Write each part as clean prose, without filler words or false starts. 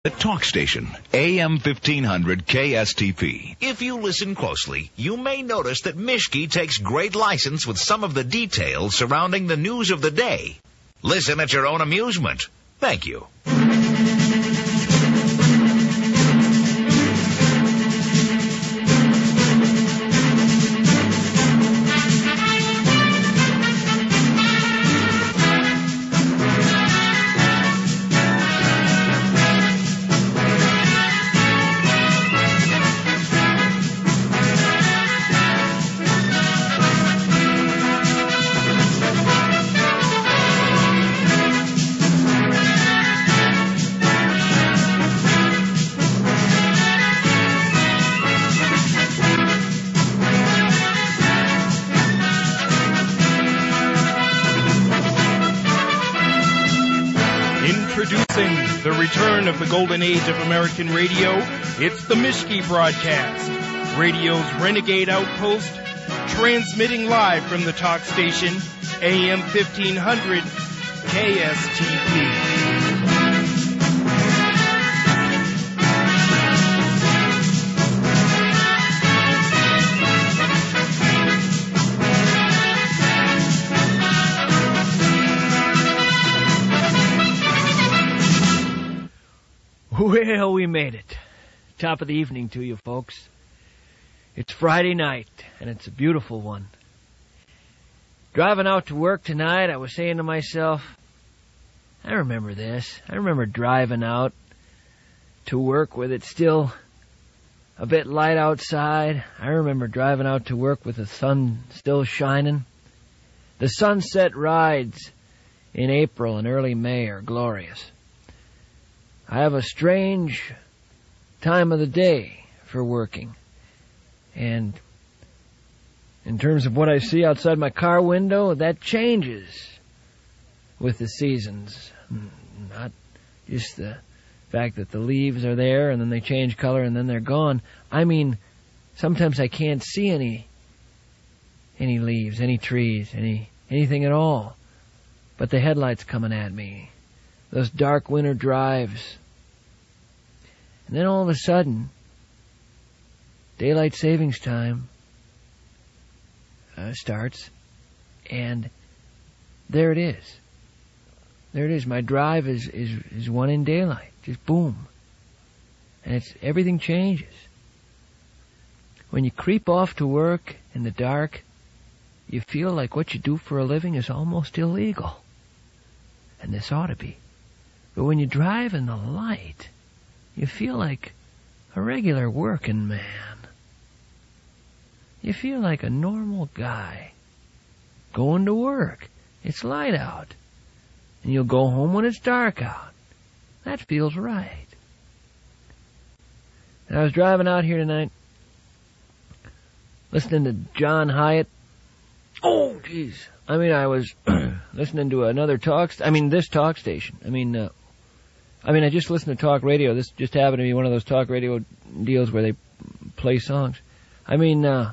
The talk station, AM 1500 KSTP. If you listen closely, you may notice that Mishke takes great license with some of the details surrounding the news of the day. Listen at your own amusement. Thank you. The return of the golden age of American radio, it's the Mishke broadcast, radio's renegade outpost, transmitting live from the talk station, AM 1500 KSTP. Well, we made it. Top of the evening to you, folks. It's Friday night, and it's a beautiful one. Driving out to work tonight, I was saying to myself, I remember this. I remember driving out to work with it still a bit light outside. I remember driving out to work with the sun still shining. The sunset rides in April and early May are glorious. I have a strange time of the day for working. And in terms of what I see outside my car window, that changes with the seasons. Not just the fact that the leaves are there and then they change color and then they're gone. I mean, sometimes I can't see any leaves, any trees, anything at all. But the headlights coming at me. Those dark winter drives. And then all of a sudden, daylight savings time starts, and there it is. There it is. My drive is one in daylight. Just boom. And everything changes. When you creep off to work in the dark, you feel like what you do for a living is almost illegal. And this ought to be. But when you drive in the light, you feel like a regular working man. You feel like a normal guy going to work. It's light out. And you'll go home when it's dark out. That feels right. And I was driving out here tonight, listening to John Hyatt. Oh, jeez. I mean, I was listening to this talk station. I just listened to talk radio. This just happened to be one of those talk radio deals where they play songs. Oh,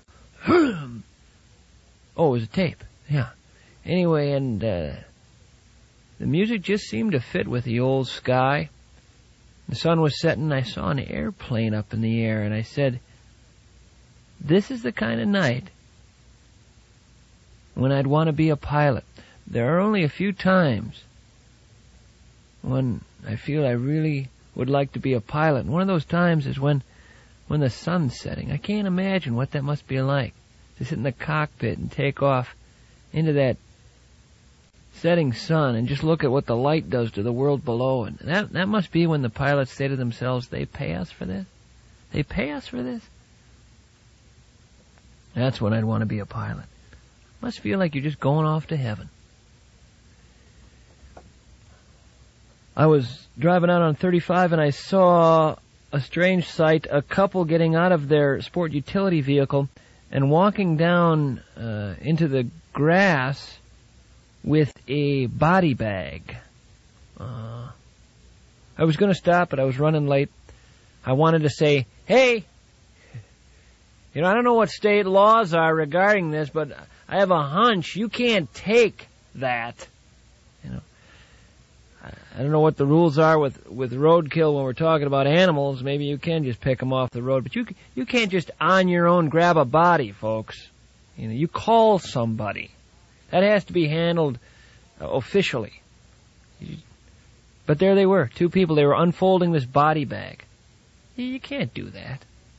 it was a tape. Yeah. Anyway, and the music just seemed to fit with the old sky. The sun was setting. I saw an airplane up in the air, and I said, this is the kind of night when I'd want to be a pilot. There are only a few times when I feel I really would like to be a pilot. And one of those times is when the sun's setting. I can't imagine what that must be like, to sit in the cockpit and take off into that setting sun and just look at what the light does to the world below. And that must be when the pilots say to themselves, they pay us for this? They pay us for this? That's when I'd want to be a pilot. Must feel like you're just going off to heaven. I was driving out on 35 and I saw a strange sight, a couple getting out of their sport utility vehicle and walking down into the grass with a body bag. I was going to stop, but I was running late. I wanted to say, hey, I don't know what state laws are regarding this, but I have a hunch you can't take that. I don't know what the rules are with roadkill when we're talking about animals. Maybe you can just pick them off the road, but you can't just on your own grab a body, folks. You know, you call somebody. That has to be handled officially. But there they were, two people. They were unfolding this body bag. You can't do that.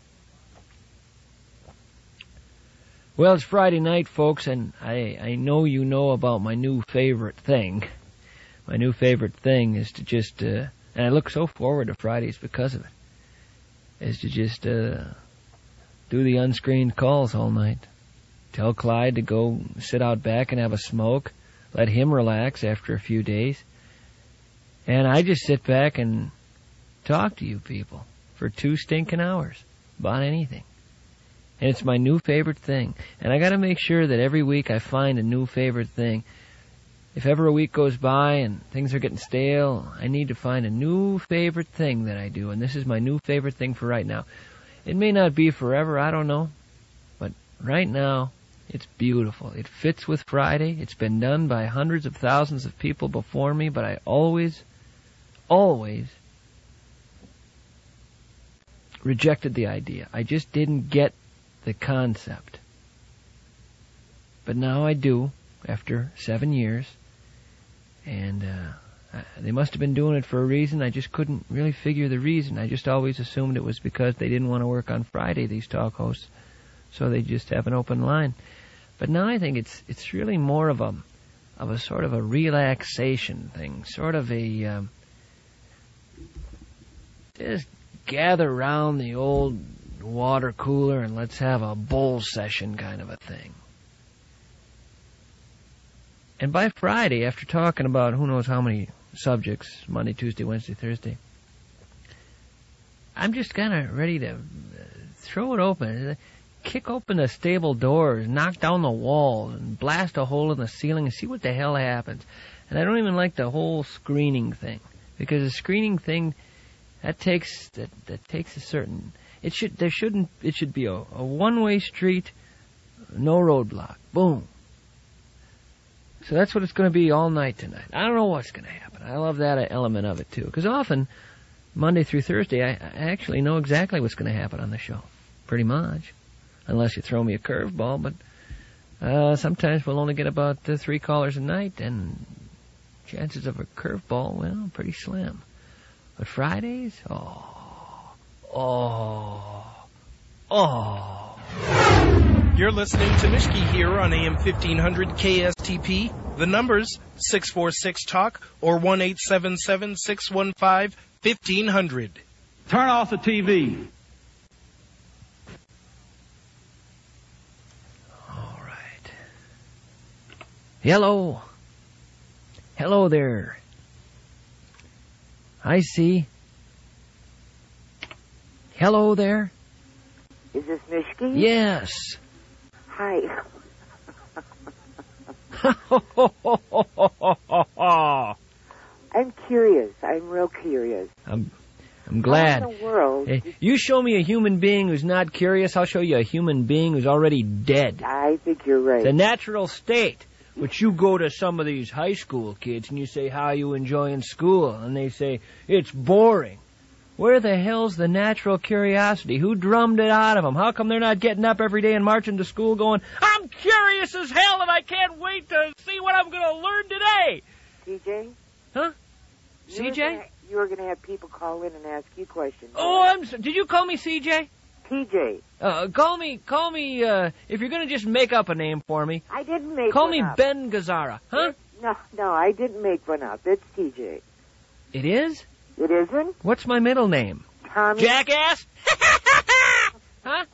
Well, it's Friday night, folks, and I know you know about my new favorite thing. My new favorite thing is to just, and I look so forward to Fridays because of it, is to just do the unscreened calls all night. Tell Clyde to go sit out back and have a smoke. Let him relax after a few days. And I just sit back and talk to you people for 2 stinking hours about anything. And it's my new favorite thing. And I gotta make sure that every week I find a new favorite thing. If ever a week goes by and things are getting stale, I need to find a new favorite thing that I do. And this is my new favorite thing for right now. It may not be forever, I don't know. But right now, it's beautiful. It fits with Friday. It's been done by hundreds of thousands of people before me, but I always rejected the idea. I just didn't get the concept. But now I do, after 7 years. And they must have been doing it for a reason. I just couldn't really figure the reason. I just always assumed it was because they didn't want to work on Friday, these talk hosts. So they just have an open line. But now I think it's really more of a sort of a relaxation thing. Sort of a just gather around the old water cooler and let's have a bull session kind of a thing. And by Friday, after talking about who knows how many subjects, Monday, Tuesday, Wednesday, Thursday, I'm just kind of ready to throw it open, kick open the stable doors, knock down the walls, and blast a hole in the ceiling and see what the hell happens. And I don't even like the whole screening thing, because the screening thing, that takes a certain... It should be a one-way street, no roadblock. Boom. So that's what it's going to be all night tonight. I don't know what's going to happen. I love that element of it, too. Because often, Monday through Thursday, I actually know exactly what's going to happen on the show. Pretty much. Unless you throw me a curveball. But sometimes we'll only get about 3 callers a night, and chances of a curveball, well, pretty slim. But Fridays? You're listening to Mishki here on AM 1500 KSTP. The numbers 646-TALK or 1-877-615-1500. Turn off the TV. All right. Hello. Hello there. I see. Hello there. Is this Mishki? Yes. Hi. I'm curious. I'm real curious. I'm glad. How in the world? Hey, you show me a human being who's not curious, I'll show you a human being who's already dead. I think you're right. The natural state. But you go to some of these high school kids and you say, how are you enjoying school? And they say, it's boring. Where the hell's the natural curiosity? Who drummed it out of them? How come they're not getting up every day and marching to school going, I'm curious as hell and I can't wait to see what I'm going to learn today? CJ? Huh? CJ? You were going to have people call in and ask you questions. Oh, did you call me CJ? TJ. Call me, if you're going to just make up a name for me. I didn't make Call one me up. Ben Gazzara, huh? No, I didn't make one up. It's TJ. It is? It isn't? What's my middle name? Tommy. Jackass? Huh?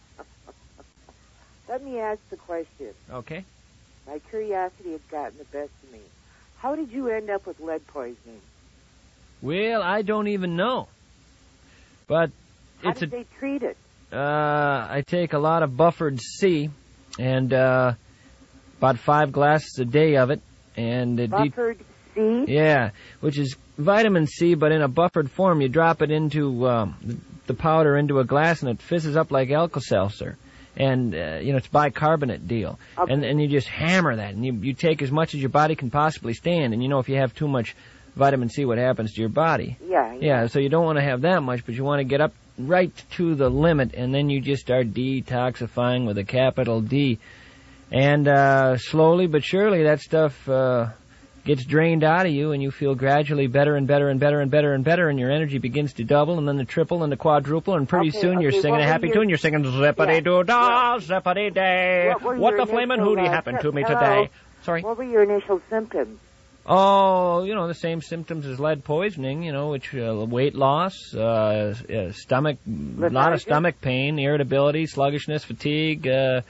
Let me ask the question. Okay. My curiosity has gotten the best of me. How did you end up with lead poisoning? Well, I don't even know. But How did they treat it? I take a lot of Buffered C and about 5 glasses a day of it. And Buffered C? Yeah, which is vitamin C, but in a buffered form. You drop it into the powder into a glass, and it fizzes up like Alka-Seltzer. And, it's bicarbonate deal. Okay. And you just hammer that, and you take as much as your body can possibly stand. And, if you have too much vitamin C, what happens to your body. Yeah. So you don't want to have that much, but you want to get up right to the limit, and then you just start detoxifying with a capital D. And slowly but surely that stuff gets drained out of you, and you feel gradually better and better and better and better and better, and your energy begins to double, and then the triple and the quadruple, and pretty soon you're singing a happy tune. You're singing zippity-doo-dah, zippity-day. What the flamin' hootie happened to me today? Sorry? What were your initial symptoms? Oh, the same symptoms as lead poisoning, which weight loss, stomach, a lot of stomach pain, irritability, sluggishness, fatigue.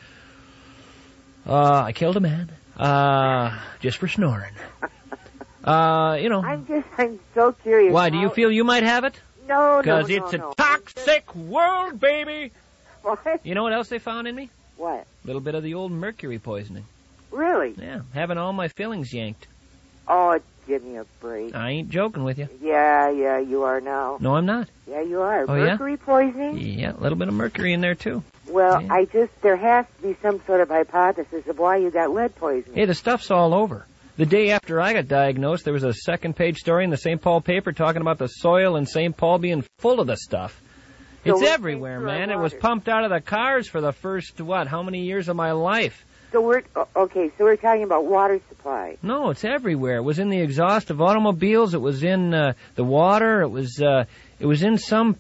I killed a man, just for snoring. I'm so curious. Why, do you feel you might have it? No, Because it's a toxic world, baby. What? You know what else they found in me? What? A little bit of the old mercury poisoning. Really? Yeah, having all my fillings yanked. Oh, give me a break. I ain't joking with you. Yeah, you are now. No, I'm not. Yeah, you are. Oh, Mercury poisoning? Yeah, a little bit of mercury in there, too. Well, Yeah. there has to be some sort of hypothesis of why you got lead poisoning. Hey, the stuff's all over. The day after I got diagnosed, there was a second-page story in the St. Paul paper talking about the soil in St. Paul being full of the stuff. So It's everywhere, man. It was pumped out of the cars for the first, how many years of my life? So we're talking about water supply. No, it's everywhere. It was in the exhaust of automobiles. It was in the water. It was in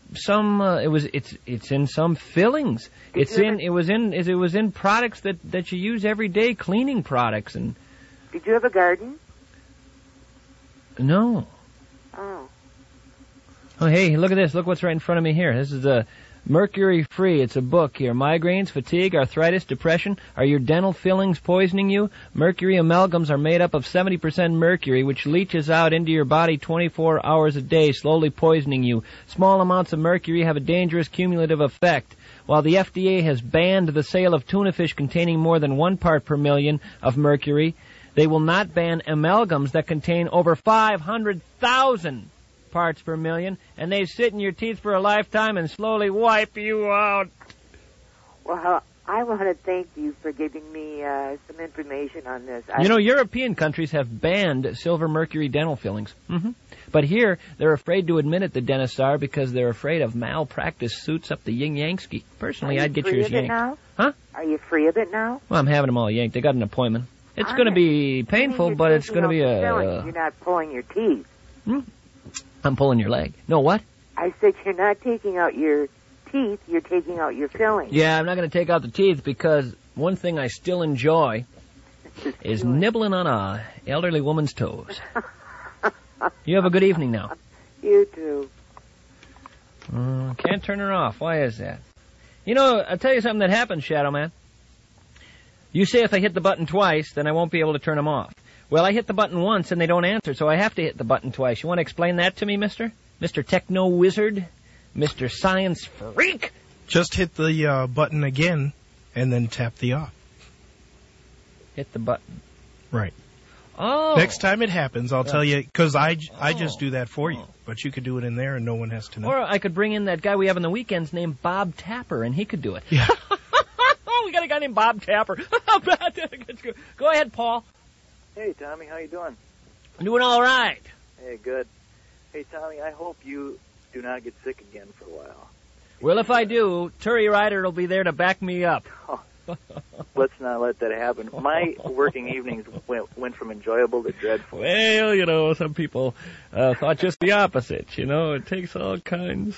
it's in some fillings. It was in products that you use every day, cleaning products. And did you have a garden? No. Oh. Oh, hey, look at this. Look what's right in front of me here. This is a Mercury Free. It's a book here. Migraines, fatigue, arthritis, depression. Are your dental fillings poisoning you? Mercury amalgams are made up of 70% mercury, which leaches out into your body 24 hours a day, slowly poisoning you. Small amounts of mercury have a dangerous cumulative effect. While the FDA has banned the sale of tuna fish containing more than 1 part per million of mercury, they will not ban amalgams that contain over 500,000 parts per million, and they sit in your teeth for a lifetime and slowly wipe you out. Well, I want to thank you for giving me some information on this. European countries have banned silver mercury dental fillings. But here, they're afraid to admit it, the dentists are, because they're afraid of malpractice suits up the yin-yankski. Personally, I'd get yours yanked. Now? Huh? Are you free of it now? Well, I'm having them all yanked. They got an appointment. It's going to be painful, but it's going to be You're not pulling your teeth. I'm pulling your leg. No, what? I said you're not taking out your teeth, you're taking out your fillings. Yeah, I'm not going to take out the teeth because one thing I still enjoy is nibbling on a elderly woman's toes. You have a good evening now. You too. Can't turn her off. Why is that? I'll tell you something that happened, Shadow Man. You say if I hit the button twice, then I won't be able to turn them off. Well, I hit the button once and they don't answer, so I have to hit the button twice. You want to explain that to me, mister? Mr. Techno Wizard? Mr. Science Freak? Just hit the button again and then tap the off. Hit the button. Right. Oh. Next time it happens, I'll tell you, because I just do that for you. But you could do it in there and no one has to know. Or I could bring in that guy we have on the weekends named Bob Tapper, and he could do it. Yeah. We got a guy named Bob Tapper. Go ahead, Paul. Hey, Tommy, how you doing? I'm doing all right. Hey, good. Hey, Tommy, I hope you do not get sick again for a while. Well, if I do, Terry Ryder will be there to back me up. Let's not let that happen. My working evenings went from enjoyable to dreadful. Well, some people thought just the opposite. It takes all kinds.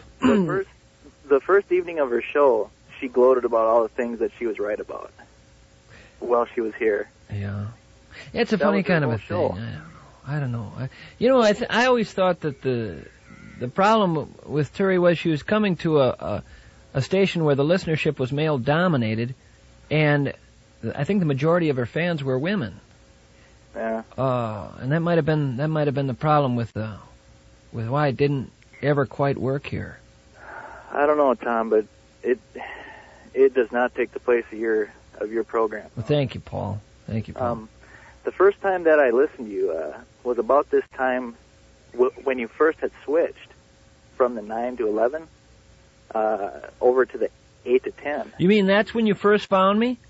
The first evening of her show, she gloated about all the things that she was right about while she was here. Yeah. It's a funny kind of a thing. I don't know. I always thought that the problem with Terry was she was coming to a station where the listenership was male-dominated, and I think the majority of her fans were women. Yeah. And that might have been the problem with why it didn't ever quite work here. I don't know, Tom, but it does not take the place of your program. Well, thank you, Paul. Thank you, Paul. The first time that I listened to you was about this time when you first had switched from the 9 to 11 over to the 8 to 10. You mean that's when you first found me?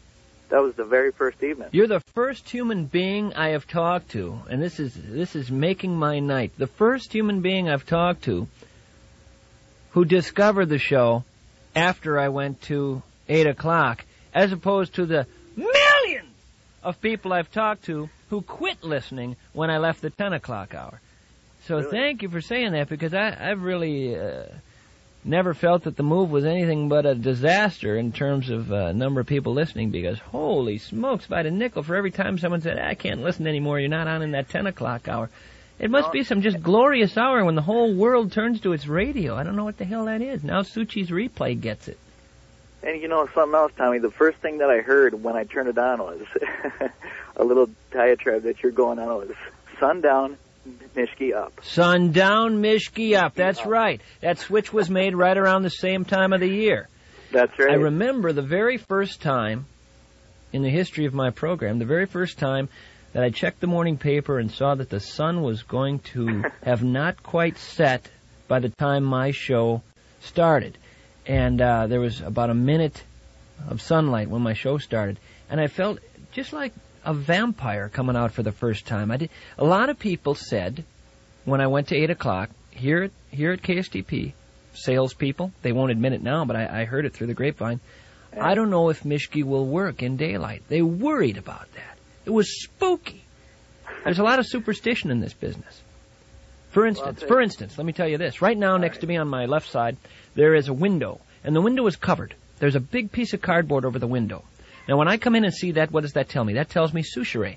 That was the very first evening. You're the first human being I have talked to, and this is making my night. The first human being I've talked to who discovered the show after I went to 8 o'clock, as opposed to the millions of people I've talked to who quit listening when I left the 10 o'clock hour. So Really? Thank you for saying that, because I've really never felt that the move was anything but a disaster in terms of number of people listening, because holy smokes, if I had a nickel for every time someone said, I can't listen anymore, you're not on in that 10 o'clock hour. It must be some just glorious hour when the whole world turns to its radio. I don't know what the hell that is. Now Suchi's replay gets it. And you know something else, Tommy? The first thing that I heard when I turned it on was a little diatribe that you're going on. It was sundown, Mishki up. Sundown, Mishki up. That's right. That switch was made right around the same time of the year. That's right. I remember the very first time in the history of my program, the very first time that I checked the morning paper and saw that the sun was going to have not quite set by the time my show started. And there was about a minute of sunlight when my show started. And I felt just like a vampire coming out for the first time. A lot of people said, when I went to 8 o'clock, here at KSTP, salespeople, they won't admit it now, but I heard it through the grapevine, I don't know if Mishki will work in daylight. They worried about that. It was spooky. There's a lot of superstition in this business. For instance, let me tell you this. Right now, next to me on my left side, there is a window, and the window is covered. There's a big piece of cardboard over the window. Now, when I come in and see that, what does that tell me? That tells me Souchere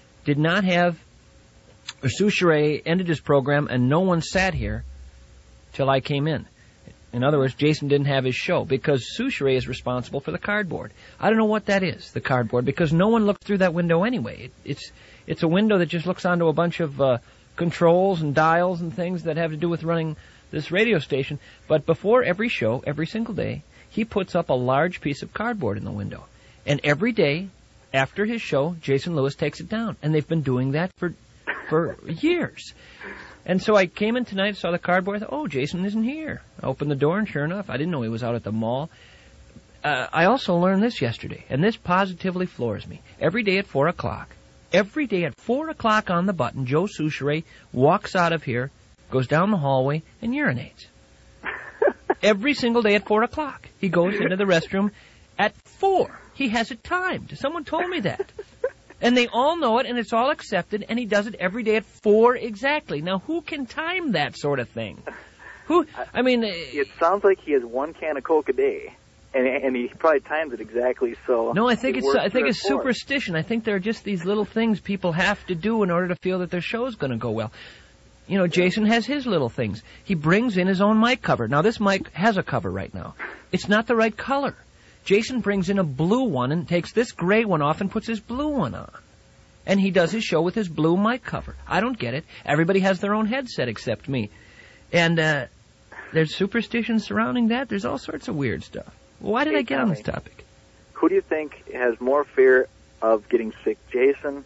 Souchere ended his program, and no one sat here till I came in. In other words, Jason didn't have his show, because Souchere is responsible for the cardboard. I don't know what that is, the cardboard, because no one looked through that window anyway. It's a window that just looks onto a bunch of controls and dials and things that have to do with running this radio station. But before every show, every single day, he puts up a large piece of cardboard in the window. And every day, after his show, Jason Lewis takes it down. And they've been doing that for years. And so I came in tonight, saw the cardboard, I thought, oh, Jason isn't here. I opened the door, and sure enough, I didn't know he was out at the mall. I also learned this yesterday, and this positively floors me. Every day at 4 o'clock on the button, Joe Souchere walks out of here, goes down the hallway, and urinates. Every single day at 4 o'clock. He goes into the restroom at 4. He has it timed. Someone told me that. And they all know it, and it's all accepted, and he does it every day at 4 exactly. Now, who can time that sort of thing? It sounds like he has one can of Coke a day, and he probably times it exactly so. No, I think it's superstition. I think they're just these little things people have to do in order to feel that their show's going to go well. You know, Jason has his little things. He brings in his own mic cover. Now, this mic has a cover right now. It's not the right color. Jason brings in a blue one and takes this gray one off and puts his blue one on. And he does his show with his blue mic cover. I don't get it. Everybody has their own headset except me. And there's superstitions surrounding that. There's all sorts of weird stuff. Why did I get on this topic? Who do you think has more fear of getting sick, Jason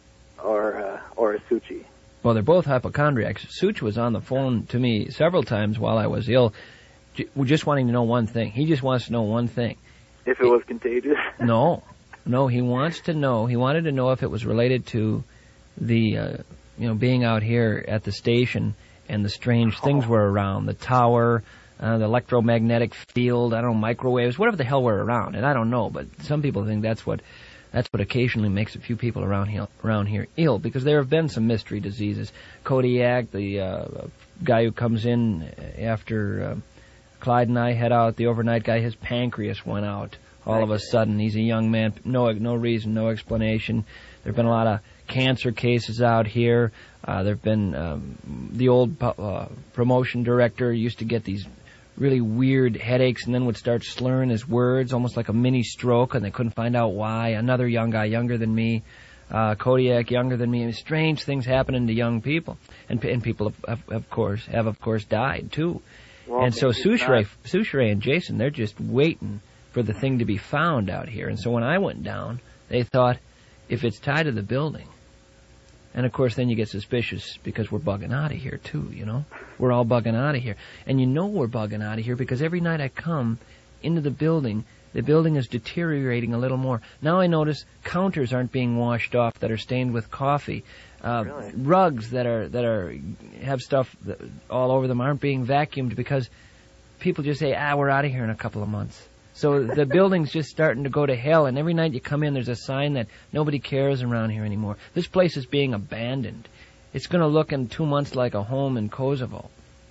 or Suchi? Well, they're both hypochondriacs. Such was on the phone to me several times while I was ill, just wanting to know one thing. He just wants to know one thing. If it was contagious? No, he wants to know. He wanted to know if it was related to the, being out here at the station and the strange things were around. The tower, the electromagnetic field, I don't know, microwaves, whatever the hell were around. And I don't know, but some people think that's what occasionally makes a few people around here ill, because there have been some mystery diseases. Kodiak, the guy who comes in after Clyde and I head out, the overnight guy, his pancreas went out all of a sudden. He's a young man, no reason, no explanation. There have been a lot of cancer cases out here. There have been the old promotion director used to get these really weird headaches and then would start slurring his words, almost like a mini stroke, and they couldn't find out why. Another young guy, younger than me, Kodiak, younger than me. I mean, strange things happening to young people, and people have of course died too. Well, and so Souchere and Jason, they're just waiting for the thing to be found out here. And so when I went down, they thought, if it's tied to the building, and of course then you get suspicious because we're bugging out of here too, We're all bugging out of here. And we're bugging out of here because every night I come, into the building is deteriorating a little more. Now I notice counters aren't being washed off that are stained with coffee. Really? Rugs that have stuff all over them aren't being vacuumed because people just say, we're out of here in a couple of months. So the building's just starting to go to hell, and every night you come in, there's a sign that nobody cares around here anymore. This place is being abandoned. It's going to look in 2 months like a home in Kosovo.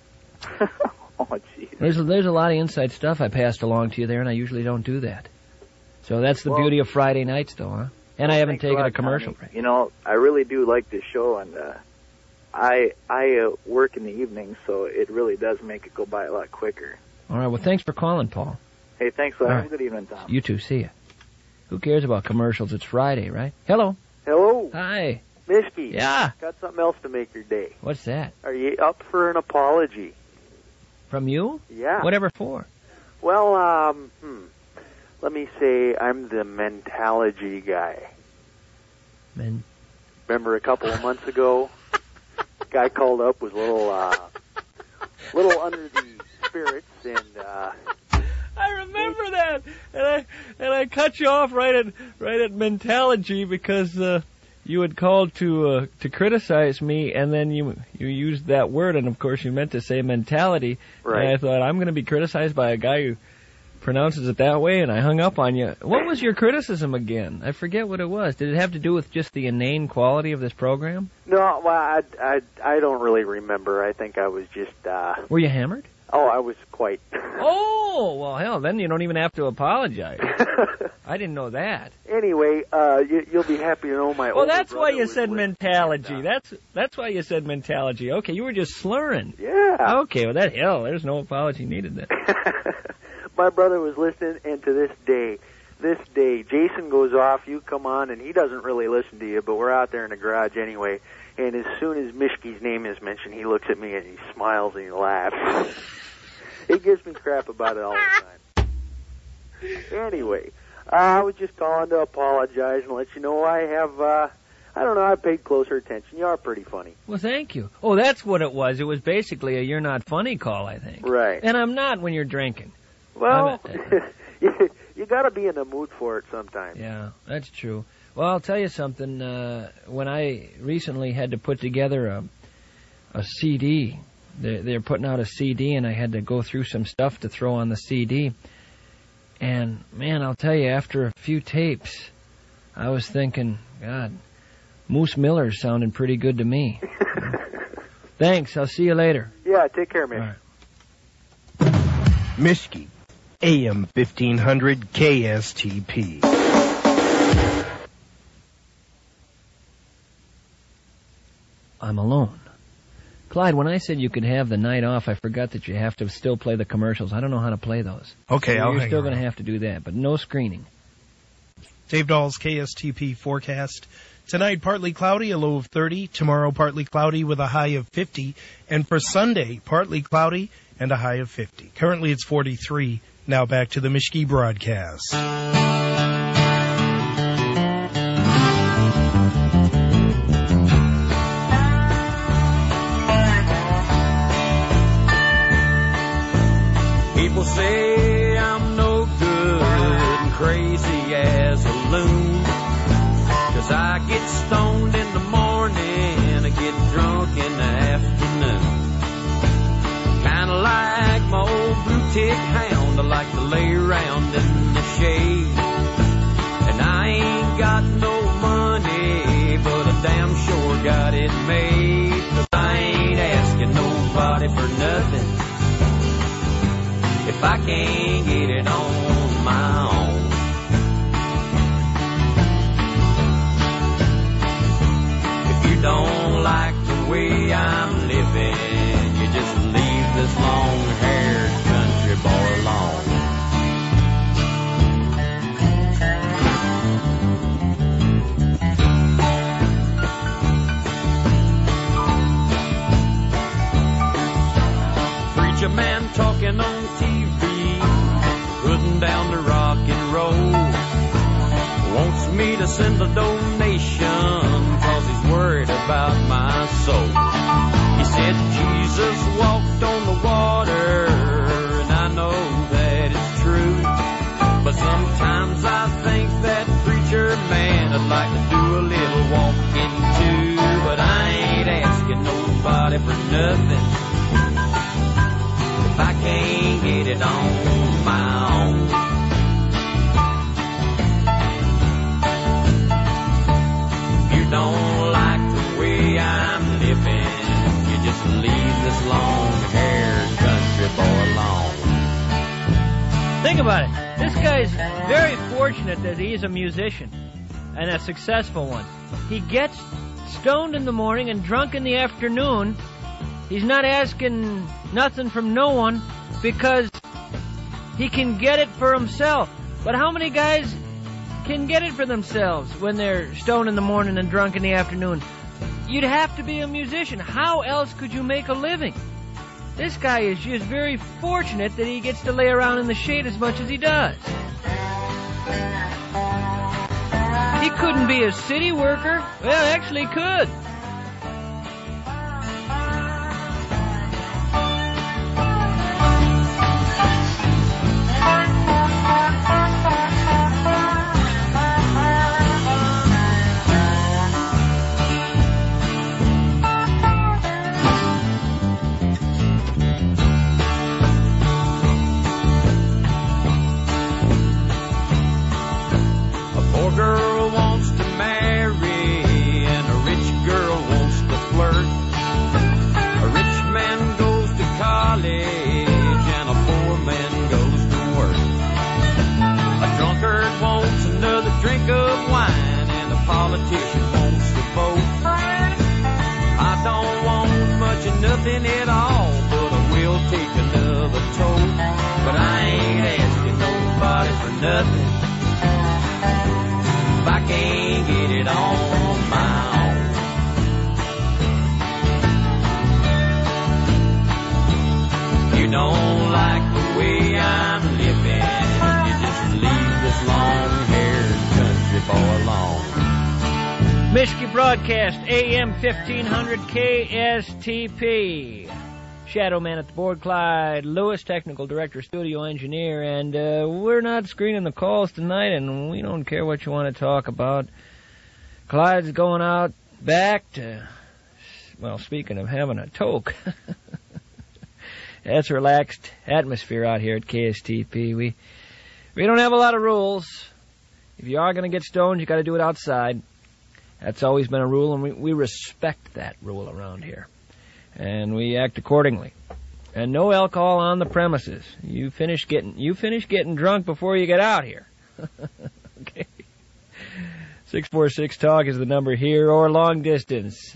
Oh, jeez. There's a lot of inside stuff I passed along to you there, and I usually don't do that. So that's the beauty of Friday nights, though, huh? And I haven't taken a commercial break. You know, I really do like this show, and I work in the evening, so it really does make it go by a lot quicker. All right, well, thanks for calling, Paul. Hey, thanks. Have right. a good evening, Tom. You too. See ya. Who cares about commercials? It's Friday, right? Hello. Hello. Hi. Mishki. Yeah. Got something else to make your day. What's that? Are you up for an apology? From you? Yeah. Whatever for? Well, let me say I'm the Mentalogy guy. Remember a couple of months ago, guy called up was a little under the spirits, and I remember that, and I cut you off right at Mentalogy because you had called to criticize me, and then you used that word, and of course you meant to say mentality. Right. And I thought, I'm going to be criticized by a guy who pronounces it that way, and I hung up on you. What was your criticism again? I forget what it was. Did it have to do with just the inane quality of this program? no, well, I don't really remember. I think I was just Were you hammered? oh, I was quite. Oh, well, hell, then you don't even have to apologize. I didn't know that. Anyway, you'll be happy to know my. Well, older that's why brother you was said listening, mentalogy. and, That's why you said mentalogy. Okay, you were just slurring. yeah. Okay, well, there's no apology needed then. My brother was listening, and to this day, Jason goes off, you come on, and he doesn't really listen to you, but we're out there in the garage anyway, and as soon as Mishki's name is mentioned, he looks at me and he smiles and he laughs. He gives me crap about it all the time. Anyway, I was just calling to apologize and let you know I have, I paid closer attention. You are pretty funny. Well, thank you. Oh, that's what it was. It was basically a you're not funny call, I think. Right. And I'm not when you're drinking. Well, you got to be in the mood for it sometimes. Yeah, that's true. Well, I'll tell you something. When I recently had to put together a CD, they're putting out a CD, and I had to go through some stuff to throw on the CD. And, man, I'll tell you, after a few tapes, I was thinking, God, Moose Miller's sounding pretty good to me. Thanks. I'll see you later. Yeah, take care, man. All right. Mishki, AM 1500 KSTP. I'm alone. Clyde, when I said you could have the night off, I forgot that you have to still play the commercials. I don't know how to play those. Okay, so I'll you're hang still around. going to have to do that, but no screening. Dave Dahl's KSTP forecast. Tonight, partly cloudy, a low of 30. Tomorrow, partly cloudy with a high of 50. And for Sunday, partly cloudy and a high of 50. Currently, it's 43. Now back to the Mishki broadcast. People say I'm no good and crazy as a loon, 'cause I get stoned in the morning, I get drunk in the afternoon. Kinda like my old blue tick hound, I like to lay around in the shade. And I ain't got no money, but I damn sure got it made. 'Cause I ain't asking nobody for nothing if I can't get it on my own. If you don't like the way I'm living, you just leave this long-haired country boy alone. Preacher man talking on TV, putting down the rock and roll, wants me to send a donation 'cause he's worried about my soul. He said Jesus walked on the water, and I know that it's true. Think about it. This guy's very fortunate that he's a musician and a successful one. He gets stoned in the morning and drunk in the afternoon. He's not asking nothing from no one because he can get it for himself. But how many guys can get it for themselves when they're stoned in the morning and drunk in the afternoon? You'd have to be a musician. How else could you make a living? This guy is just very fortunate that he gets to lay around in the shade as much as he does. He couldn't be a city worker. Well, actually he could. Girl wants to marry and a rich girl wants to flirt. A rich man goes to college and a poor man goes to work. A drunkard wants another drink of wine and a politician wants to vote. I don't want much of nothing at all, but I will take another toast. But I ain't asking nobody for nothing if I can't get it on my own. You don't like the way I'm living, you just leave this long-haired country boy alone. Mischke Broadcast, AM 1500 KSTP. Shadow Man at the board, Clyde Lewis, technical director, studio engineer, and we're not screening the calls tonight, and we don't care what you want to talk about. Clyde's going out back to, well, speaking of having a toke, that's a relaxed atmosphere out here at KSTP. We don't have a lot of rules. If you are going to get stoned, you got to do it outside. That's always been a rule, and we respect that rule around here. And we act accordingly. And no alcohol on the premises. You finish getting drunk before you get out here. Okay. 646-TALK is the number here, or long distance,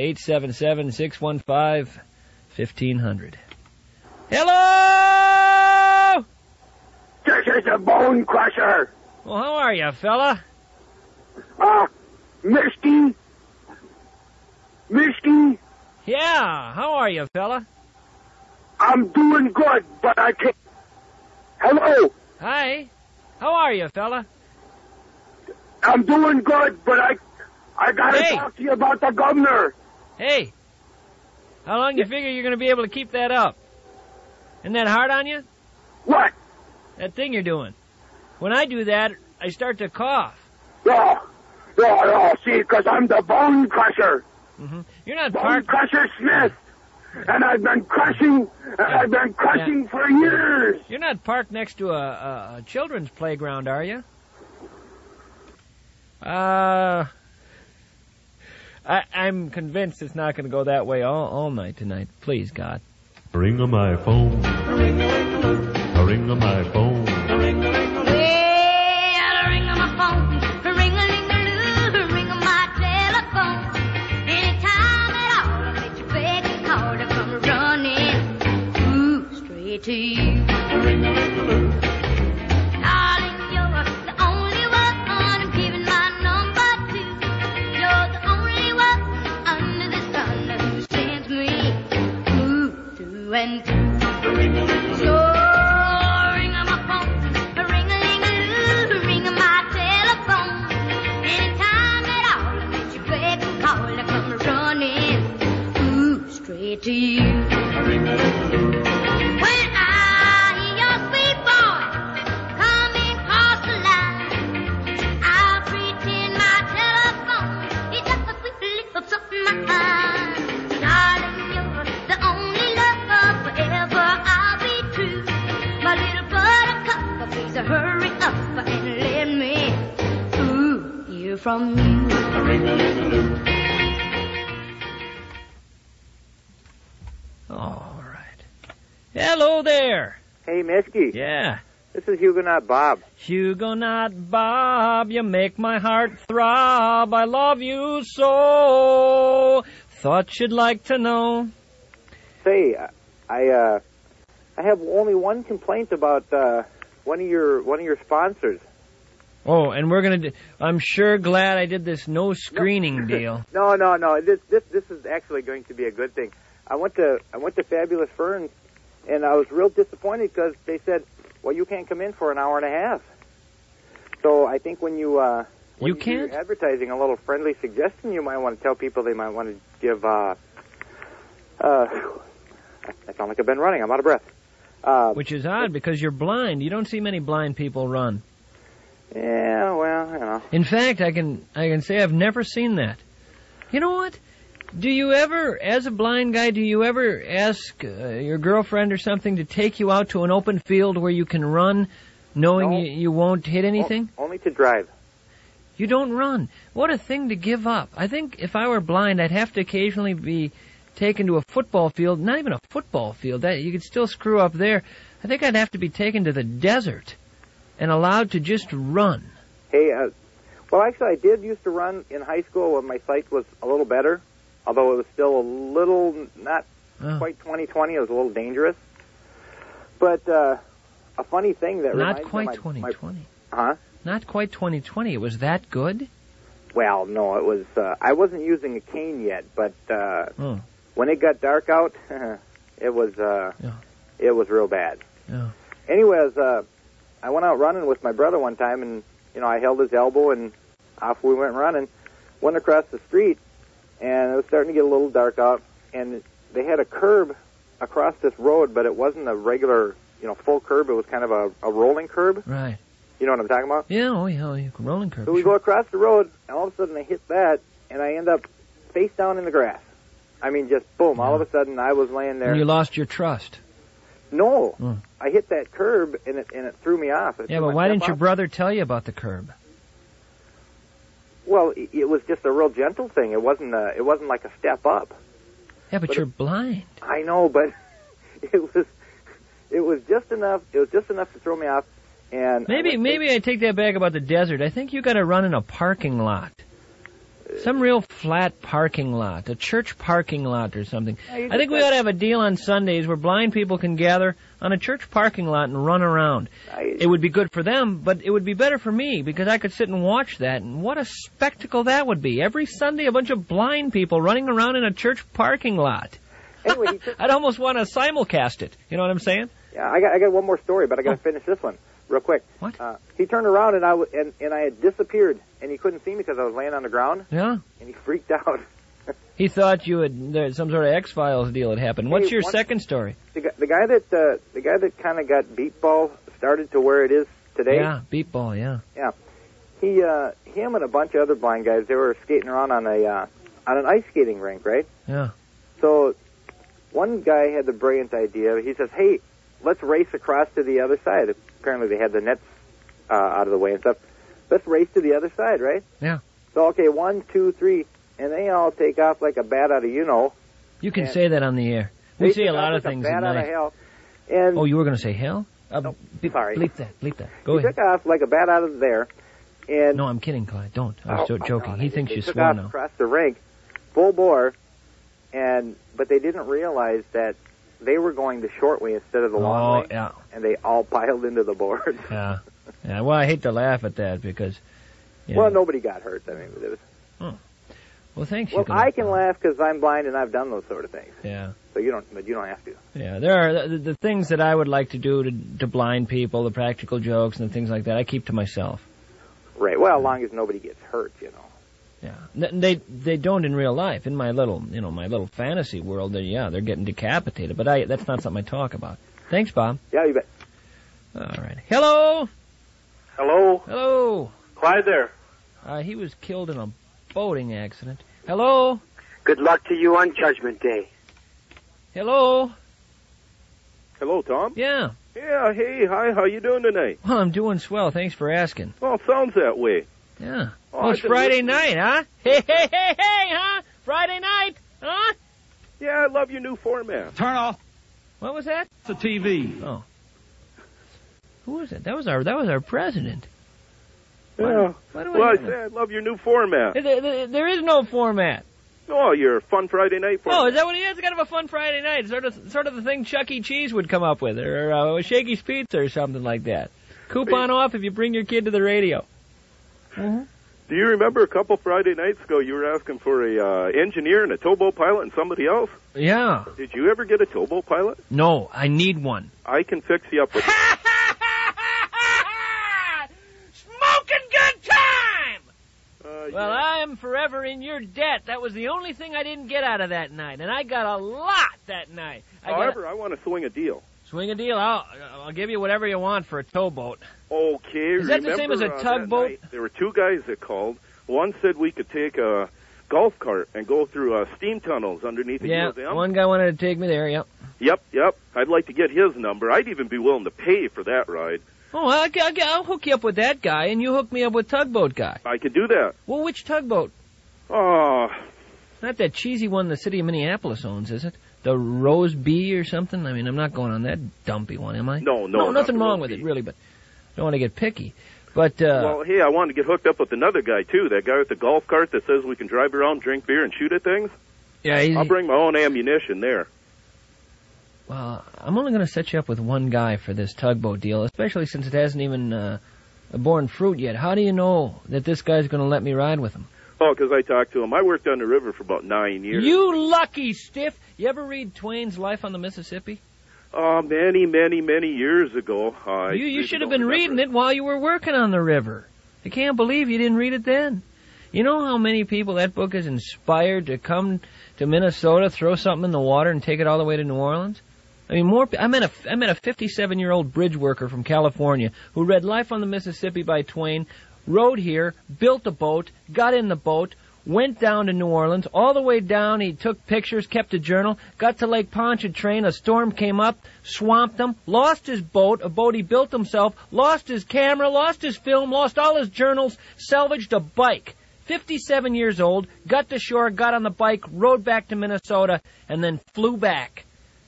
877-615-1500. Hello! This is a Bone Crusher. Well, how are you, fella? Mischke? Yeah, how are you, fella? I'm doing good, but I can't... Hello? Hi. How are you, fella? I'm doing good, but I gotta talk to you about the governor. Hey. How long do you figure you're going to be able to keep that up? Isn't that hard on you? What? That thing you're doing. When I do that, I start to cough. No, see, because I'm the Bone Crusher. Mm-hmm. You're not Bone Crusher Smith. And I've been crushing for years. You're not parked next to a children's playground, are you? I'm convinced it's not going to go that way all night tonight. Please, God. Ring on my phone. Ring on my phone. To you. Darling, you're the only one I'm giving my number to. You're the only one under the sun who sends me through and through. So ring on my phone, ring-a-ling-a-loo, ring on my telephone. Anytime at all, I let you back and call, I come running straight to you. Hurry up and let me hear from you. All right. Hello there. Hey, Mischke. Yeah. This is Huguenot Bob. Huguenot Bob, you make my heart throb. I love you so. Thought you'd like to know. Say, I have only one complaint about one of your sponsors. Oh, and we're gonna. I'm sure glad I did this no screening deal. No. This is actually going to be a good thing. I went to Fabulous Ferns, and I was real disappointed because they said, "Well, you can't come in for an hour and a half." So I think when you do your advertising, a little friendly suggestion, you might want to tell people they might want to give. I sound like I've been running. I'm out of breath. Which is odd because you're blind. You don't see many blind people run. Yeah, well, you know. In fact, I can say I've never seen that. You know what? Do you ever, as a blind guy, ask your girlfriend or something to take you out to an open field where you can run, knowing you won't hit anything? Only to drive. You don't run. What a thing to give up. I think if I were blind, I'd have to occasionally be taken to a football field. Not even a football field. That you could still screw up there. I think I'd have to be taken to the desert and allowed to just run. Hey, well, actually, I did used to run in high school when my sight was a little better, although it was still a little, not quite 20/20. It was a little dangerous. But a funny thing that not quite 20/20. Huh? Not quite 20/20. It was that good? Well, no, it was. I wasn't using a cane yet, but when it got dark out, it was real bad. Yeah. Anyways, I went out running with my brother one time, and I held his elbow, and off we went running. Went across the street, and it was starting to get a little dark out, and they had a curb across this road, but it wasn't a regular, full curb. It was kind of a rolling curb. Right. You know what I'm talking about? Yeah, rolling curb. So we go across the road, and all of a sudden I hit that, and I end up face down in the grass. I mean, just boom, all of a sudden I was laying there. And you lost your trust. No. I hit that curb, and it threw me off. Yeah, but why didn't your brother tell you about the curb? Well, it was just a real gentle thing. It wasn't like a step up. Yeah, but you're blind. I know, but it was just enough. It was just enough to throw me off. And maybe I take that back about the desert. I think you got to run in a parking lot. Some real flat parking lot, a church parking lot or something. I think we ought to have a deal on Sundays where blind people can gather on a church parking lot and run around. It would be good for them, but it would be better for me because I could sit and watch that, and what a spectacle that would be. Every Sunday, a bunch of blind people running around in a church parking lot. Anyway, I'd almost want to simulcast it. You know what I'm saying? Yeah, I got one more story, but I got to finish this one real quick. What? He turned around, and I had disappeared, and he couldn't see me because I was laying on the ground. Yeah. And he freaked out. He thought some sort of X-Files deal had happened. What's your second story? The guy that kind of got beat ball started to where it is today. Yeah, beat ball. Yeah. Yeah. Him and a bunch of other blind guys, they were skating around on an ice skating rink, right? Yeah. So one guy had the brilliant idea. He says, "Hey, let's race across to the other side." Apparently they had the nets out of the way and stuff. Let's race to the other side, right? Yeah. So, okay, 1, 2, 3, and they all take off like a bat out of You can say that on the air. We say a lot of things at night. Out of hell. And you were going to say hell? No, sorry. Bleep that. Go ahead. He took off like a bat out of there. And no, I'm kidding, Clyde. Don't. I was joking. He thinks you took swore off now. Across the rink, full bore, but they didn't realize that they were going the short way instead of the long way. Yeah. And they all piled into the board. Yeah. Yeah. Well, I hate to laugh at that because. Well, nobody got hurt. I mean, it was. Well, thanks. Well, I can laugh because I'm blind and I've done those sort of things. Yeah. So you don't have to. Yeah, there are the things that I would like to do to blind people, the practical jokes and things like that. I keep to myself. Right. Well, as long as nobody gets hurt, Yeah. They don't in real life. In my little fantasy world, they're getting decapitated. But that's not something I talk about. Thanks, Bob. Yeah, you bet. All right. Hello. Hello. Hello. Clyde there. He was killed in a boating accident. Hello. Good luck to you on Judgment Day. Hello. Hello, Tom. Yeah. Yeah. Hey. Hi. How you doing tonight? Well, I'm doing swell. Thanks for asking. Well, sounds that way. Yeah. Oh, it's Friday night, huh? Hey, huh? Friday night, huh? Yeah, I love your new format. Turn off. What was that? The TV. Oh. Who was it? That was our president. Yeah. Why do Well, I know say I love your new format. There is no format. Oh, your Fun Friday Night format. Oh, is that what he is? Kind of a fun Friday night. Sort of the thing Chuck E. Cheese would come up with, or Shakey's Pizza or something like that. Coupon off if you bring your kid to the radio. Mm-hmm. Do you remember a couple Friday nights ago you were asking for a engineer and a towboat pilot and somebody else? Yeah. Did you ever get a towboat pilot? No, I need one. I can fix you up with Smoking good time! Well, I am forever in your debt. That was the only thing I didn't get out of that night, and I got a lot that night. However, I want to swing a deal. Swing a deal? I'll give you whatever you want for a towboat. Okay. Is that the same as a tugboat? There were two guys that called. One said we could take a golf cart and go through steam tunnels underneath the U of M. One guy wanted to take me there, yep. Yep. I'd like to get his number. I'd even be willing to pay for that ride. Oh, I'll hook you up with that guy, and you hook me up with tugboat guy. I could do that. Well, which tugboat? Oh. Not that cheesy one the city of Minneapolis owns, is it? The Rose Bee or something? I mean, I'm not going on that dumpy one, am I? No, nothing wrong with it, really, but I don't want to get picky. But, well, hey, I wanted to get hooked up with another guy, too. That guy with the golf cart that says we can drive around, drink beer, and shoot at things. Yeah, I'll bring my own ammunition there. Well, I'm only going to set you up with one guy for this tugboat deal, especially since it hasn't even borne fruit yet. How do you know that this guy's going to let me ride with him? Oh, because I talked to him. I worked on the river for about 9 years. You lucky stiff! You ever read Twain's Life on the Mississippi? Oh, many years ago. You should have been reading it while you were working on the river. I can't believe you didn't read it then. You know how many people that book has inspired to come to Minnesota, throw something in the water, and take it all the way to New Orleans? I mean, I met a 57-year-old bridge worker from California who read Life on the Mississippi by Twain, rode here, built a boat, got in the boat, went down to New Orleans. All the way down, he took pictures, kept a journal, got to Lake Pontchartrain, a storm came up, swamped him, lost his boat, a boat he built himself, lost his camera, lost his film, lost all his journals, salvaged a bike. 57 years old, got to shore, got on the bike, rode back to Minnesota, and then flew back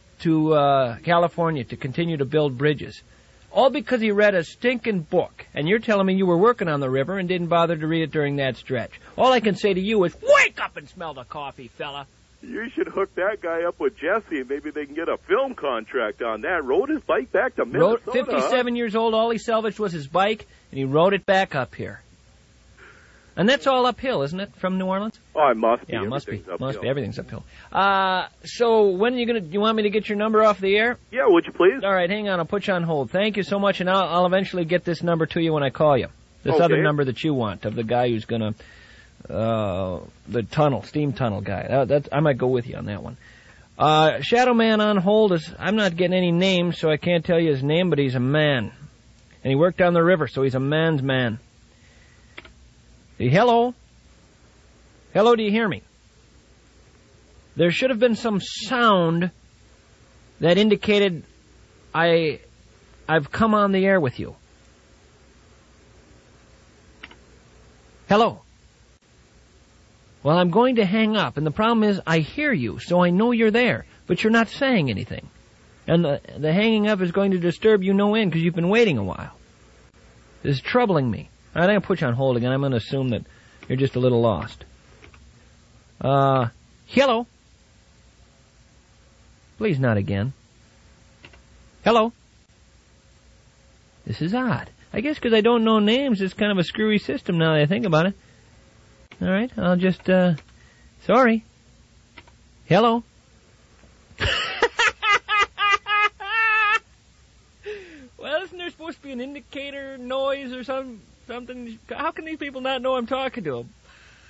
to California to continue to build bridges. All because he read a stinking book. And you're telling me you were working on the river and didn't bother to read it during that stretch. All I can say to you is, wake up and smell the coffee, fella. You should hook that guy up with Jesse, and maybe they can get a film contract on that. Rode his bike back to Minnesota. 57 years old, all he salvaged was his bike, and he rode it back up here. And that's all uphill, isn't it, from New Orleans? Oh, it must be. Yeah, it must be. Must be. Everything's uphill. So when are you going to... You want me to get your number off the air? Yeah, would you please? All right, hang on. I'll put you on hold. Thank you so much, and I'll eventually get this number to you when I call you. This other number that you want, of the guy who's going to... the tunnel, steam tunnel guy. I might go with you on that one. Shadow Man on hold is... I'm not getting any names, so I can't tell you his name, but he's a man. And he worked down the river, so he's a man's man. Hello? Hello, do you hear me? There should have been some sound that indicated I've come on the air with you. Hello? Well, I'm going to hang up, and the problem is I hear you, so I know you're there, but you're not saying anything. And the hanging up is going to disturb you no end because you've been waiting a while. This is troubling me. I'm going to put you on hold again. I'm going to assume that you're just a little lost. Hello? Please not again. Hello? This is odd. I guess because I don't know names, it's kind of a screwy system now that I think about it. All right, I'll just, sorry. Hello? Well, isn't there supposed to be an indicator noise or something? How can these people not know I'm talking to them?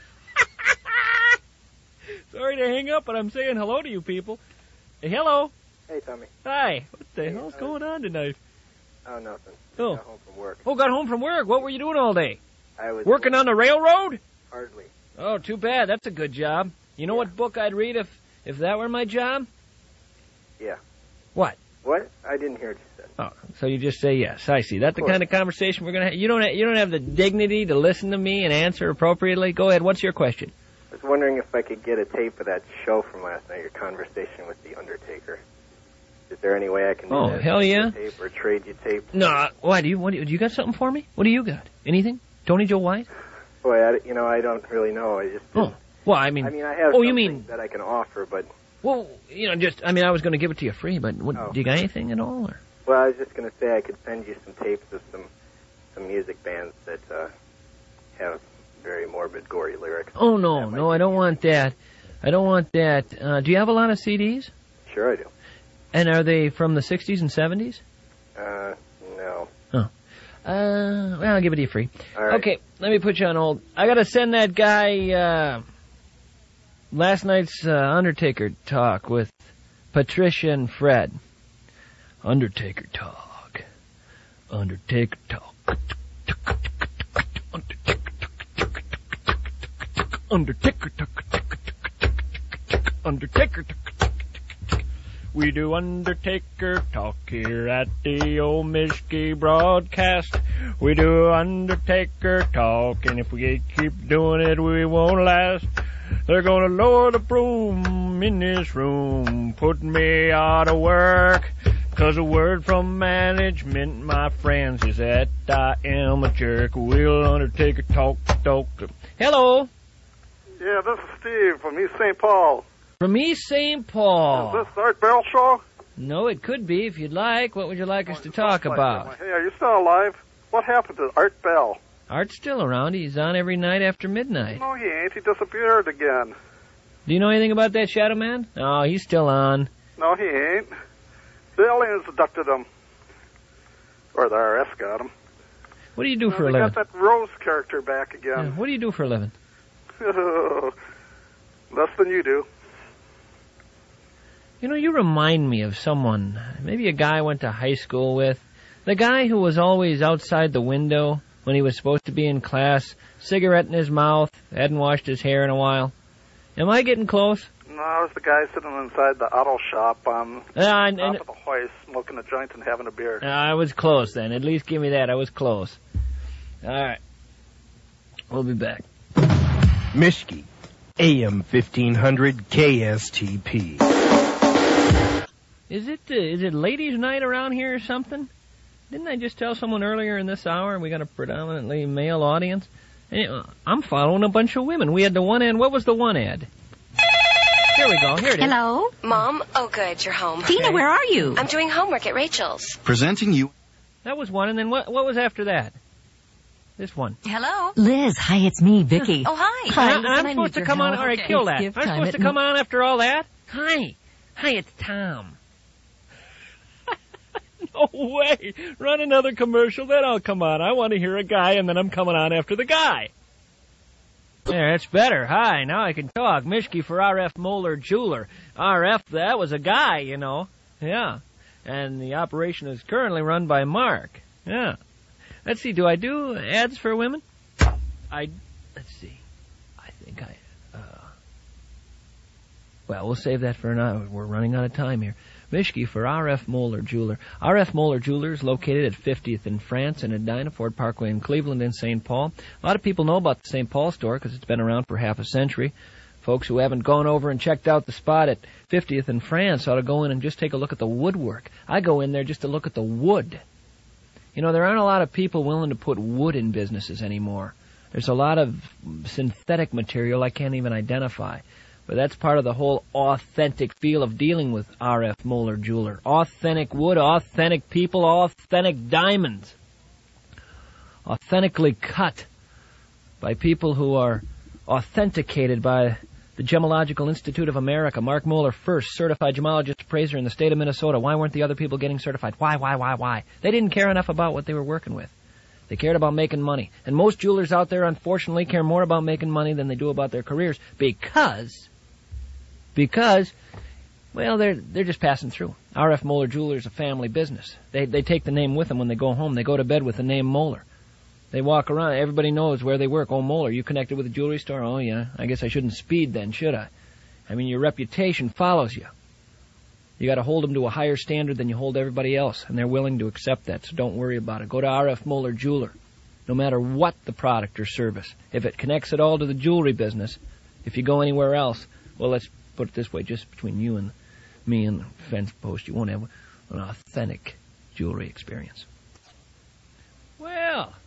Sorry to hang up, but I'm saying hello to you people. Hey, hello. Hey, Tommy. Hi. What the hell's going on tonight? Oh, nothing. Oh. Got home from work. Oh, got home from work. What were you doing all day? I was working on the railroad? Hardly. Oh, too bad. That's a good job. You know what book I'd read if that were my job? Yeah. What? What? I didn't hear what you said. Oh, so you just say yes. I see. That's the kind of conversation we're going to have. You don't have the dignity to listen to me and answer appropriately? Go ahead. What's your question? I was wondering if I could get a tape of that show from last night, your conversation with The Undertaker. Is there any way I can do Oh, that? hell yeah. Tape or trade you tape? No, why do you got something for me? What do you got? Anything? Tony Joe White? Boy, I don't really know. I just. Oh, well, I mean. I have. Oh, you mean that I can offer, but. Well, I was going to give it to you free, but do you got anything at all? Or? Well, I was just going to say I could send you some tapes of some music bands that have very morbid, gory lyrics. Oh no, I don't want that. I don't want that. Do you have a lot of CDs? Sure, I do. And are they from the 60s and 70s? No. Oh. Well, I'll give it to you free. All right. Okay, let me put you on hold. I gotta send that guy, last night's, Undertaker talk with Patricia and Fred. Undertaker talk. Undertaker talk. Undertaker talk. Undertaker talk. We do Undertaker talk here at the old Mischke broadcast. We do Undertaker talk, and if we keep doing it, we won't last. They're gonna lower the broom in this room, put me out of work. 'Cause a word from management, my friends, is that I am a jerk. We'll Undertaker talk. Hello. Yeah, this is Steve from East St. Paul. From East St. Paul. Is this the Art Bell Show? No, it could be if you'd like. What would you like us to talk about? Hey, are you still alive? What happened to Art Bell? Art's still around. He's on every night after midnight. No, he ain't. He disappeared again. Do you know anything about that, Shadow Man? Oh, he's still on. No, he ain't. The aliens abducted him. Or the RS got him. What do you do for a They living? got that Rose character back again. What do you do for a living? Less than you do. You know, you remind me of someone, maybe a guy I went to high school with. The guy who was always outside the window when he was supposed to be in class, cigarette in his mouth, hadn't washed his hair in a while. Am I getting close? No, I was the guy sitting inside the auto shop on top of the hoist, smoking a joint and having a beer. I was close then. At least give me that. I was close. All right. We'll be back. Mischke, AM 1500 KSTP. Is it ladies' night around here or something? Didn't I just tell someone earlier in this hour we got a predominantly male audience? And I'm following a bunch of women. We had the one ad. What was the one ad? Here we go. Here it is. Hello? Mom? Oh, good. You're home. Tina, where are you? I'm doing homework at Rachel's. Presenting you. That was one, and then what was after that? This one. Hello? Liz, hi, it's me, Vicky. Oh, hi. Hi, I'm supposed to come on. All right, kill that. I'm supposed to come on after all that? Hi, it's Tom. No way. Run another commercial, then I'll come on. I want to hear a guy, and then I'm coming on after the guy. There, that's better. Hi, now I can talk. Mischke for RF Moeller Jeweler. RF, that was a guy, you know. Yeah. And the operation is currently run by Mark. Yeah. Let's see, do I do ads for women? Let's see. I think well, we'll save that for now. We're running out of time here. Mischke for RF Moeller Jeweler. RF Moeller Jeweler is located at 50th in France and at Dynaford Parkway in Cleveland and St. Paul. A lot of people know about the St. Paul store because it's been around for half a century. Folks who haven't gone over and checked out the spot at 50th in France ought to go in and just take a look at the woodwork. I go in there just to look at the wood. You know, there aren't a lot of people willing to put wood in businesses anymore. There's a lot of synthetic material I can't even identify. But that's part of the whole authentic feel of dealing with RF Moeller Jeweler. Authentic wood, authentic people, authentic diamonds. Authentically cut by people who are authenticated by the Gemological Institute of America. Mark Moeller first, certified gemologist appraiser in the state of Minnesota. Why weren't the other people getting certified? Why? They didn't care enough about what they were working with. They cared about making money. And most jewelers out there, unfortunately, care more about making money than they do about their careers because, well, they're just passing through. RF Moeller Jeweler is a family business. They take the name with them when they go home. They go to bed with the name Moeller. They walk around. Everybody knows where they work. Oh, Moeller, you connected with a jewelry store? Oh, yeah. I guess I shouldn't speed then, should I? I mean, your reputation follows you. You got to hold them to a higher standard than you hold everybody else, and they're willing to accept that, so don't worry about it. Go to RF Moeller Jeweler, no matter what the product or service. If it connects at all to the jewelry business, if you go anywhere else, well, let's put it this way, just between you and me and the fence post, you won't have an authentic jewelry experience. Well,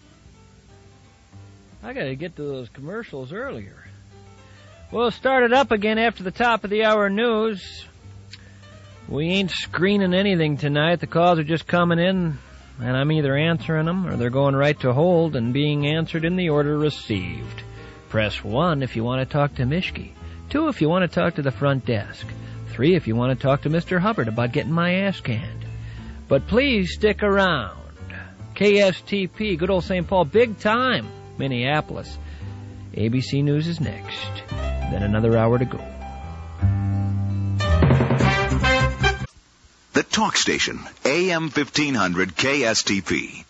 I gotta get to those commercials earlier. We'll start it up again after the top of the hour news. We ain't screening anything tonight. The calls are just coming in, and I'm either answering them or they're going right to hold and being answered in the order received. Press 1 if you want to talk to Mishki. 2 if you want to talk to the front desk. 3 if you want to talk to Mr. Hubbard about getting my ass canned. But please stick around. KSTP, good old St. Paul, big time, Minneapolis. ABC News is next. Then another hour to go. The Talk Station, AM 1500 KSTP.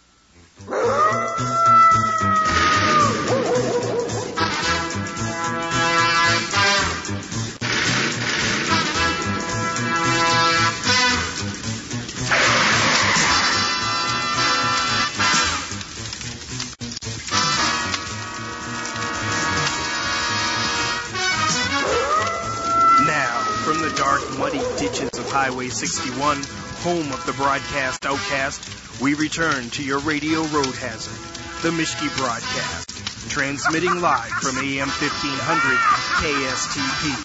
From the dark, muddy ditches of Highway 61, home of the broadcast outcast, we return to your radio road hazard, the Mishki Broadcast, transmitting live from AM 1500 KSTP.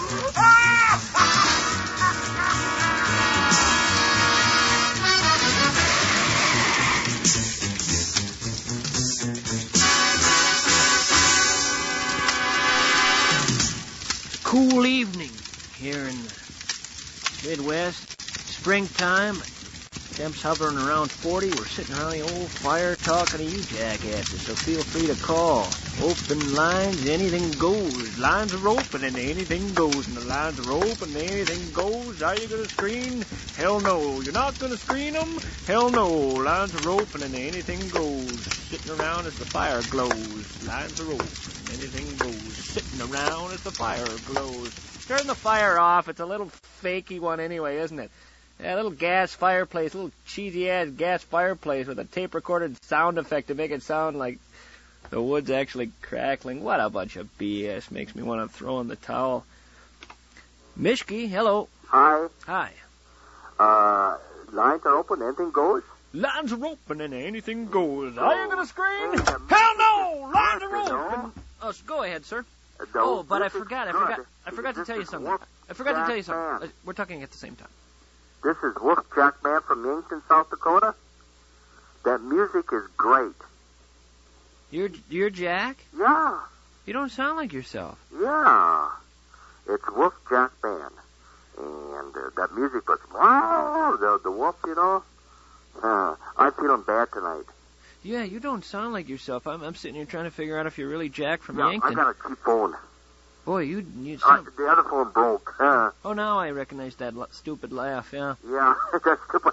Cool evening here in the Midwest. Springtime. Temps hovering around 40. We're sitting around the old fire talking to you jackasses, so feel free to call. Open lines, anything goes. Lines are open and anything goes. And the lines are open and anything goes. Are you going to screen? Hell no. You're not going to screen them? Hell no. Lines are open and anything goes. Sitting around as the fire glows. Lines are open. Anything goes. Sitting around as the fire glows. Turn the fire off. It's a little fakey one anyway, isn't it? Yeah, a little gas fireplace, a little cheesy-ass gas fireplace with a tape-recorded sound effect to make it sound like the wood's actually crackling. What a bunch of BS. Makes me want to throw in the towel. Mishki, hello. Hi. Hi. Lines are open, anything goes? Lines are open and anything goes. Are you going to scream? Hell no! Lines are open! Oh, go ahead, sir. Oh, but I forgot to tell you something. We're talking at the same time. This is Wolf Jackman from Yankton, South Dakota. That music is great. You're Jack? Yeah. You don't sound like yourself. Yeah. It's Wolf Jack Band. And that music was, wow, the wolf, you know. I'm feeling bad tonight. Yeah, you don't sound like yourself. I'm sitting here trying to figure out if you're really Jack from Yankton. I got a cheap phone. Boy, you sound... the other phone broke. Oh, now I recognize that stupid laugh, yeah. Yeah, that stupid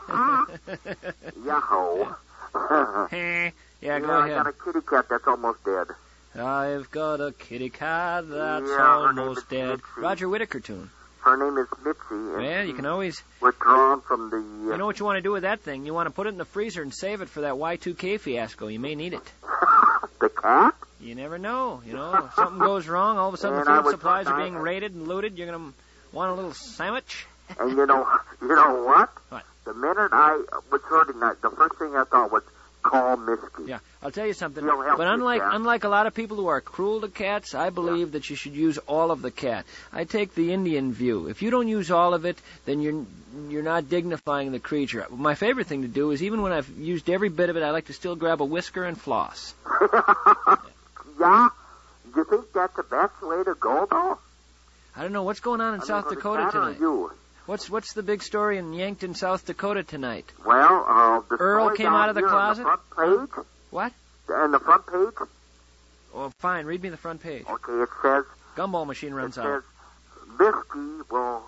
Yahoo. Yeah, go ahead. I got a kitty cat that's almost dead. I've got a kitty cat that's almost dead. Roger Whittaker tune. Her name is Mitzi. Well, you can always... Withdrawn from the... You know what you want to do with that thing? You want to put it in the freezer and save it for that Y2K fiasco. You may need it. The cat? You never know. You know, if something goes wrong, all of a sudden the food supplies are being raided and looted. You're going to want a little sandwich. And you know what? What? The minute I was hearing that, the first thing I thought was, call Mishki. Yeah, I'll tell you something. But unlike a lot of people who are cruel to cats, I believe that you should use all of the cat. I take the Indian view. If you don't use all of it, then you're not dignifying the creature. My favorite thing to do is, even when I've used every bit of it, I like to still grab a whisker and floss. Yeah? Do you think that's the best way to go, though? I don't know. What's going on in South Dakota tonight? What's the big story in Yankton, South Dakota tonight? Well, the Earl came out of the closet? On the front page. What? On the front page? Oh, fine. Read me the front page. Okay, it says... Gumball machine runs out. It says, Mishki will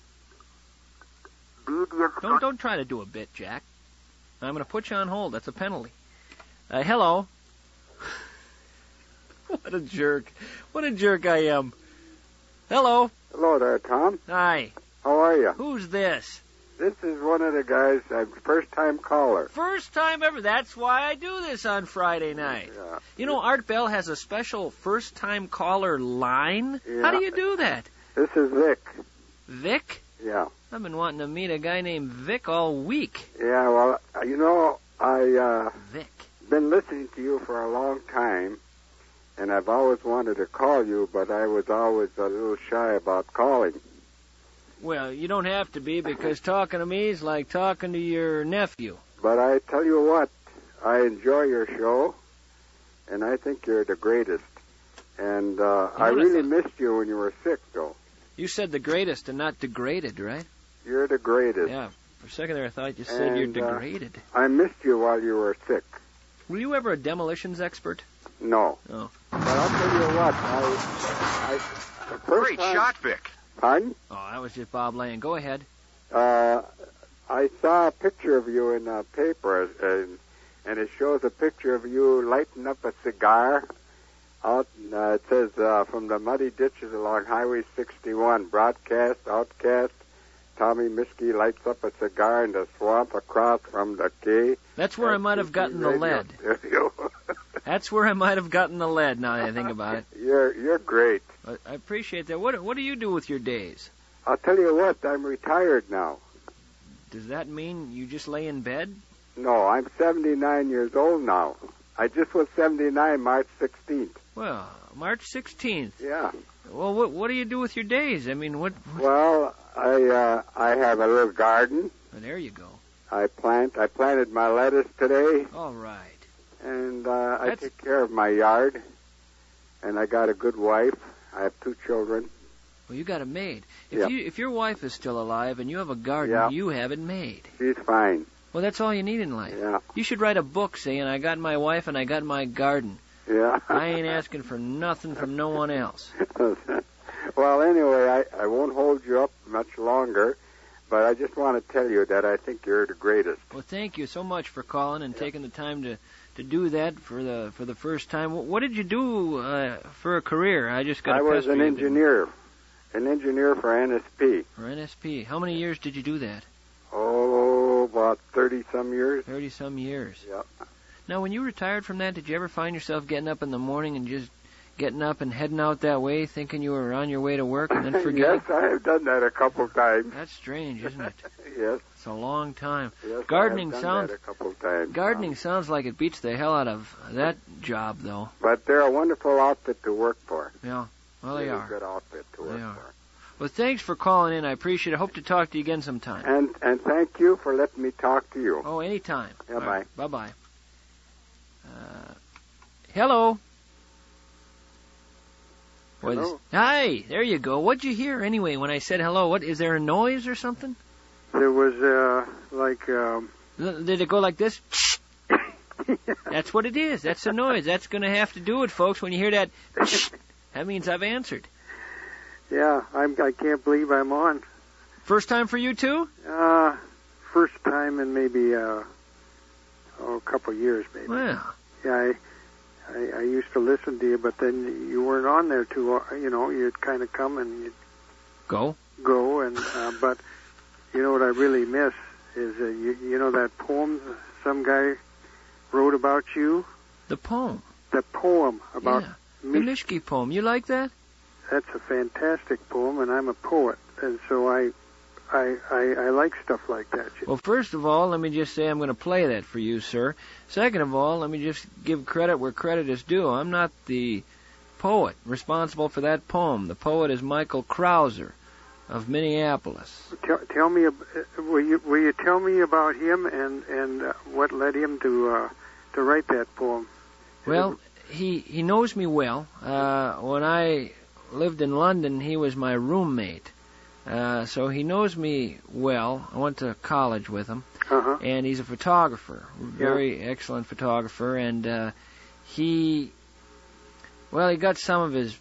be the instructor... Don't try to do a bit, Jack. I'm going to put you on hold. That's a penalty. Hello. What a jerk. What a jerk I am. Hello. Hello there, Tom. Hi. How are you? Who's this? This is one of the guys, first-time caller. First time ever. That's why I do this on Friday night. Yeah. You know, Art Bell has a special first-time caller line. Yeah. How do you do that? This is Vic. Vic? Yeah. I've been wanting to meet a guy named Vic all week. Yeah, well, Vic. Been listening to you for a long time, and I've always wanted to call you, but I was always a little shy about calling. Well, you don't have to be, because talking to me is like talking to your nephew. But I tell you what, I enjoy your show, and I think you're the greatest. And I really missed you when you were sick, though. You said the greatest and not degraded, right? You're the greatest. Yeah. For a second there, I thought you said you're degraded. I missed you while you were sick. Were you ever a demolitions expert? No. Oh. But I'll tell you what, Great shot, Vic. Pardon? Oh, that was just Bob Lane. Go ahead. I saw a picture of you in a paper, and it shows a picture of you lighting up a cigar. Out, it says, from the muddy ditches along Highway 61, broadcast, outcast, Tommy Mischke lights up a cigar in the swamp across from the quay. That's where I might have gotten the lead. That's where I might have gotten the lead, now that I think about it. You're great. I appreciate that. What do you do with your days? I'll tell you what, I'm retired now. Does that mean you just lay in bed? No, I'm 79 years old now. I just was 79 March 16th. Well, March 16th. Yeah. Well, what do you do with your days? I mean, what? Well, I have a little garden. Well, there you go. I planted my lettuce today. All right. And I take care of my yard. And I got a good wife. I have 2 children. Well, you got it made. If your wife is still alive and you have a garden, you have it made. She's fine. Well, that's all you need in life. Yeah. You should write a book saying, I got my wife and I got my garden. Yeah. I ain't asking for nothing from no one else. Well, anyway, I won't hold you up much longer, but I just want to tell you that I think you're the greatest. Well, thank you so much for calling and taking the time to do that for the first time. What did you do for a career? I was an engineer. An engineer for NSP. For NSP. How many years did you do that? Oh, about 30-some years. 30-some years. Yep. Now, when you retired from that, did you ever find yourself getting up in the morning and just getting up and heading out that way, thinking you were on your way to work, and then forgetting? Yes, I have done that a couple of times. That's strange, isn't it? Yes. It's a long time. Yes, Gardening I have done that a couple of times. Gardening sounds like it beats the hell out of that job, though. But they're a wonderful outfit to work for. Yeah. Well, they are. A good outfit to work for. Well, thanks for calling in. I appreciate it. I hope to talk to you again sometime. And thank you for letting me talk to you. Oh, anytime. Yeah, bye. Right. Bye-bye. Hello. Hello. Hi, there you go. What'd you hear anyway when I said hello? What, is there a noise or something? There was, Did it go like this? That's what it is. That's the noise. That's going to have to do it, folks. When you hear that, that means I've answered. Yeah, I can't believe I'm on. First time for you, too? First time in maybe, a couple of years, maybe. Well. Yeah, I used to listen to you, but then you weren't on there too, you'd kind of come and you'd go, and, but, you know what I really miss is, you know that poem some guy wrote about you? The poem? The poem about... Yeah, the Mischke poem. You like that? That's a fantastic poem, and I'm a poet, and so I like stuff like that. Well, first of all, let me just say I'm going to play that for you, sir. Second of all, let me just give credit where credit is due. I'm not the poet responsible for that poem. The poet is Michael Krauser of Minneapolis. Tell me, will you tell me about him and what led him to write that poem? Well, he knows me well. When I lived in London, he was my roommate. So he knows me well. I went to college with him. And he's a photographer, very excellent photographer, and he got some of his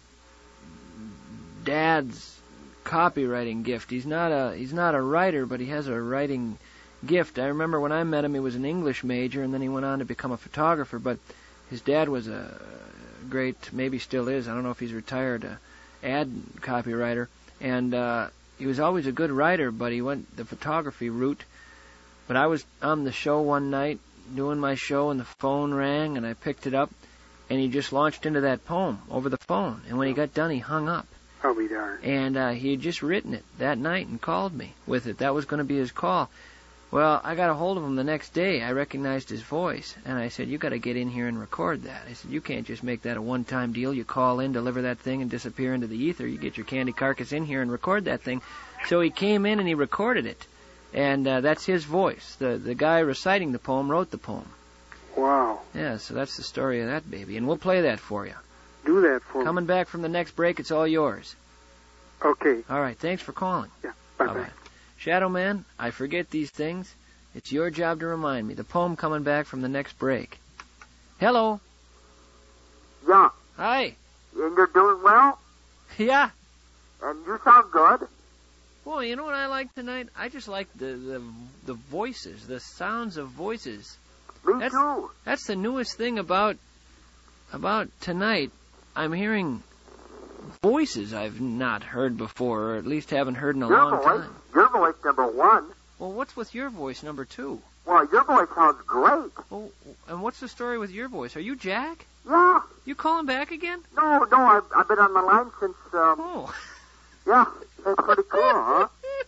dad's copywriting gift. He's not a writer, but he has a writing gift. I remember when I met him, he was an English major, and then he went on to become a photographer, but his dad was a great, maybe still is, I don't know if he's retired, ad copywriter, and he was always a good writer, but he went the photography route. But I was on the show one night, doing my show, and the phone rang, and I picked it up, and he just launched into that poem over the phone. And when he got done, he hung up. I'll be darned. And he had just written it that night and called me with it. That was going to be his call. Well, I got a hold of him the next day. I recognized his voice, and I said, you got to get in here and record that. I said, you can't just make that a one-time deal. You call in, deliver that thing, and disappear into the ether. You get your candy carcass in here and record that thing. So he came in and he recorded it, and that's his voice. The guy reciting the poem wrote the poem. Wow. Yeah, so that's the story of that baby, and we'll play that for you. Do that for me. Coming back from the next break, it's all yours. Okay. All right, thanks for calling. Yeah, bye-bye. Bye-bye. Shadow Man, I forget these things. It's your job to remind me. The poem coming back from the next break. Hello. Yeah. Hi. And you're doing well? Yeah. And you sound good. Boy, you know what I like tonight? I just like the voices, the sounds of voices. Me too. That's the newest thing about tonight. I'm hearing voices I've not heard before, or at least haven't heard in a long time. Your voice, number one. Well, what's with your voice, number two? Well, your voice sounds great. Oh, and what's the story with your voice? Are you Jack? Yeah. You calling back again? No, I've been on the line since, Oh. Yeah, that's pretty cool, huh?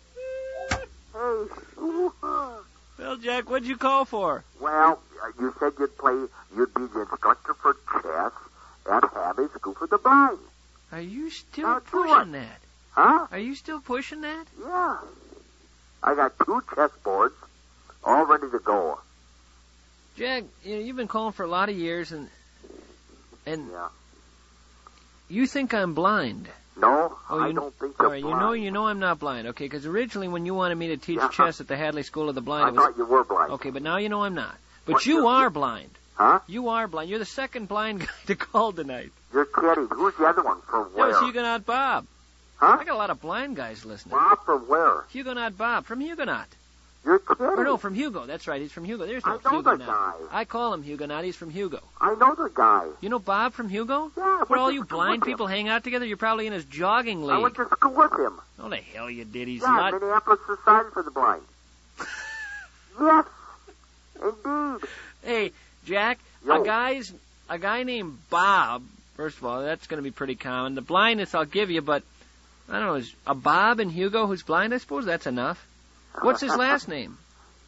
Hey. Well, Jack, what'd you call for? Well, you said you'd be the instructor for chess at Habby's School for the Blind. Are you still pushing that? Huh? Are you still pushing that? Yeah. I got 2 chess boards all ready to go. Jack, you've been calling for a lot of years, and yeah. You think I'm blind? No, I don't think you're blind. All right, you know I'm not blind, okay? Because originally when you wanted me to teach chess at the Hadley School of the Blind... I thought you were blind. Okay, but now you know I'm not. But you are blind. Huh? You are blind. You're the second blind guy to call tonight. You're kidding. Who's the other one? From where? That was Huguenot Bob. Huh? I got a lot of blind guys listening. Bob from where? Huguenot Bob, from Huguenot. You're kidding. Or no, from Hugo. That's right, he's from Hugo. There's no I know Huguenot. the guy. I call him Huguenot. He's from Hugo. I know the guy. You know Bob from Hugo? Yeah. Where all you blind people hang out together? You're probably in his jogging league. I went to school with him. Oh, the hell you did. He's yeah, not... Minneapolis Society for the Blind. Yes, indeed. Hey, Jack, a guy named Bob, first of all, that's going to be pretty common. The blindness I'll give you, but, I don't know, is a Bob in Hugo who's blind? I suppose that's enough. What's his last name?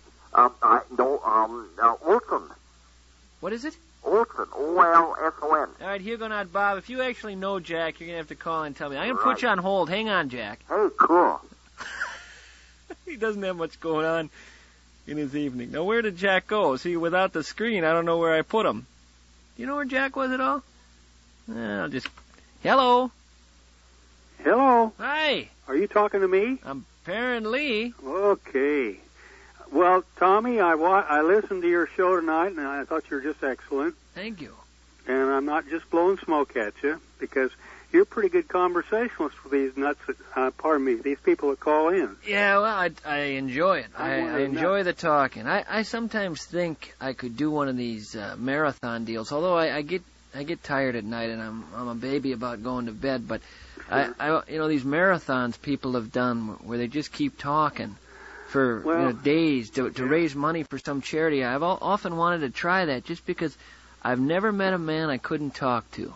Olson. What is it? Olson. O-L-S-O-N. All right, Huguenot Bob, if you actually know Jack, you're going to have to call and tell me. I'm going to put you on hold. Hang on, Jack. Hey, cool. He doesn't have much going on in his evening. Now, where did Jack go? See, without the screen, I don't know where I put him. Do you know where Jack was at all? I'll just... Hello. Hello. Hi. Are you talking to me? Apparently. Okay. Well, Tommy, I listened to your show tonight, and I thought you were just excellent. Thank you. And I'm not just blowing smoke at you, because you're a pretty good conversationalist for these nuts that, these people that call in. Yeah, well, I enjoy it. I enjoy the talking. I sometimes think I could do one of these marathon deals, although I get tired at night, and I'm a baby about going to bed, but I these marathons people have done where they just keep talking for days to raise money for some charity. I've often wanted to try that just because I've never met a man I couldn't talk to.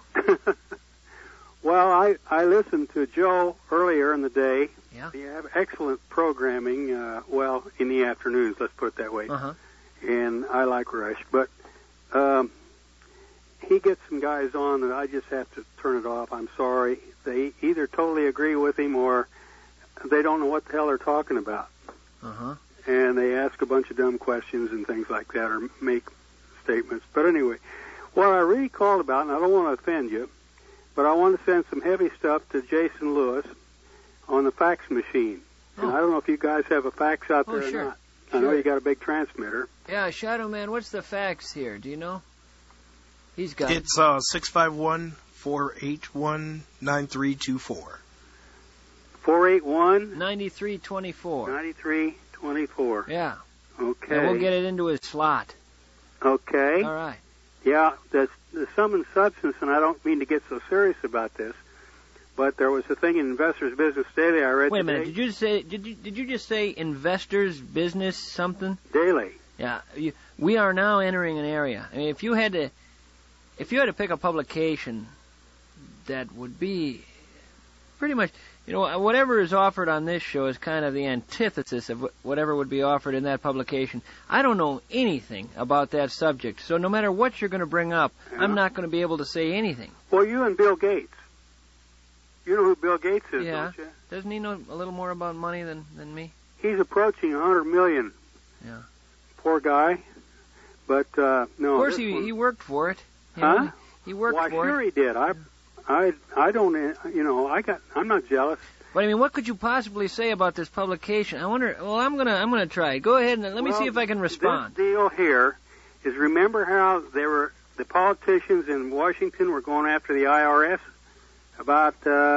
Well, I listened to Joe earlier in the day. Yeah. You have excellent programming, in the afternoons, let's put it that way. Uh-huh. And I like Rush, but he gets some guys on that I just have to turn it off. I'm sorry. They either totally agree with him or they don't know what the hell they're talking about. Uh-huh. And they ask a bunch of dumb questions and things like that or make statements. But anyway, what I really called about, and I don't want to offend you, but I want to send some heavy stuff to Jason Lewis on the fax machine. And I don't know if you guys have a fax out there or not. I know you got a big transmitter. Yeah, Shadow Man, what's the fax here? Do you know? He's got It's 651-481-9324. 481? 9324. 9324. Yeah. Okay. And we'll get it into his slot. Okay. All right. Yeah, the sum and substance, and I don't mean to get so serious about this, but there was a thing in Investors Business Daily I read Wait a today. minute. Did you just say Investors Business something? Daily. Yeah. We are now entering an area. I mean, if you had to pick a publication that would be pretty much, whatever is offered on this show is kind of the antithesis of whatever would be offered in that publication. I don't know anything about that subject, so no matter what you're going to bring up, I'm not going to be able to say anything. Well, you and Bill Gates. You know who Bill Gates is, don't you? Doesn't he know a little more about money than me? He's approaching $100 million. Yeah. Poor guy. But, no. Of course, he worked for it. Huh? He worked for it. Well, sure he did. I don't, I'm not jealous. But I mean, what could you possibly say about this publication? I wonder. Well, I'm gonna try it. Go ahead and let me see if I can respond. This deal here is, remember how the politicians in Washington were going after the IRS about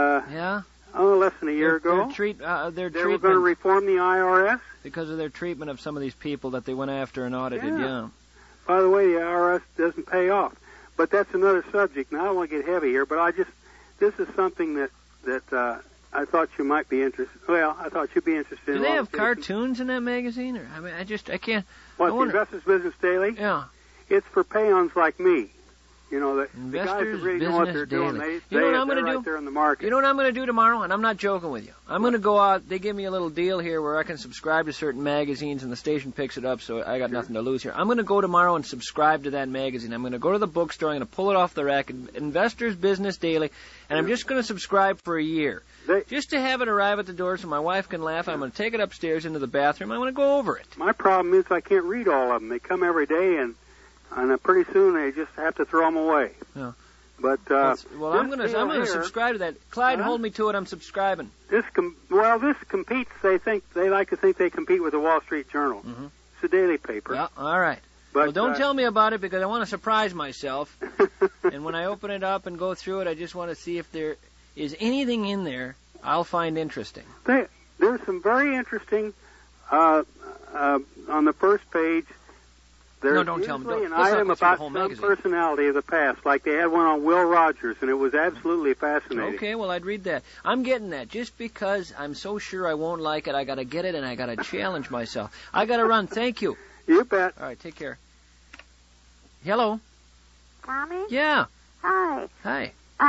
less than a year ago. They were going to reform the IRS because of their treatment of some of these people that they went after and audited. Yeah. By the way, the IRS doesn't pay off. But that's another subject. Now, I don't want to get heavy here, but this is something that I thought you might be interested. Well, I thought you'd be interested in. Do they have cartoons in that magazine? Or I can't. What, the Investors Business Daily? Yeah. It's for peons like me. The guys who really know what they're doing. They're right there in the market. You know what I'm going to do tomorrow? And I'm not joking with you. I'm going to go out. They give me a little deal here where I can subscribe to certain magazines, and the station picks it up, so I got nothing to lose here. I'm going to go tomorrow and subscribe to that magazine. I'm going to go to the bookstore. I'm going to pull it off the rack, Investors Business Daily, and I'm just going to subscribe for a year. Just to have it arrive at the door so my wife can laugh. I'm going to take it upstairs into the bathroom. I'm going to go over it. My problem is I can't read all of them. They come every day, and pretty soon they just have to throw them away. Yeah. But I'm going to subscribe to that. Clyde, hold me to it. I'm subscribing. This competes. They like to think they compete with the Wall Street Journal. Mm-hmm. It's a daily paper. Yeah. All right. But don't tell me about it because I want to surprise myself. And when I open it up and go through it, I just want to see if there is anything in there I'll find interesting. There's some very interesting on the first page. There's don't tell me. An item about some personality of the past, like they had one on Will Rogers, and it was absolutely fascinating. Okay, well, I'd read that. I'm getting that. Just because I'm so sure I won't like it, I got to get it, and I got to challenge myself. I got to run. Thank you. You bet. All right, take care. Hello? Tommy? Yeah. Hi. Hi.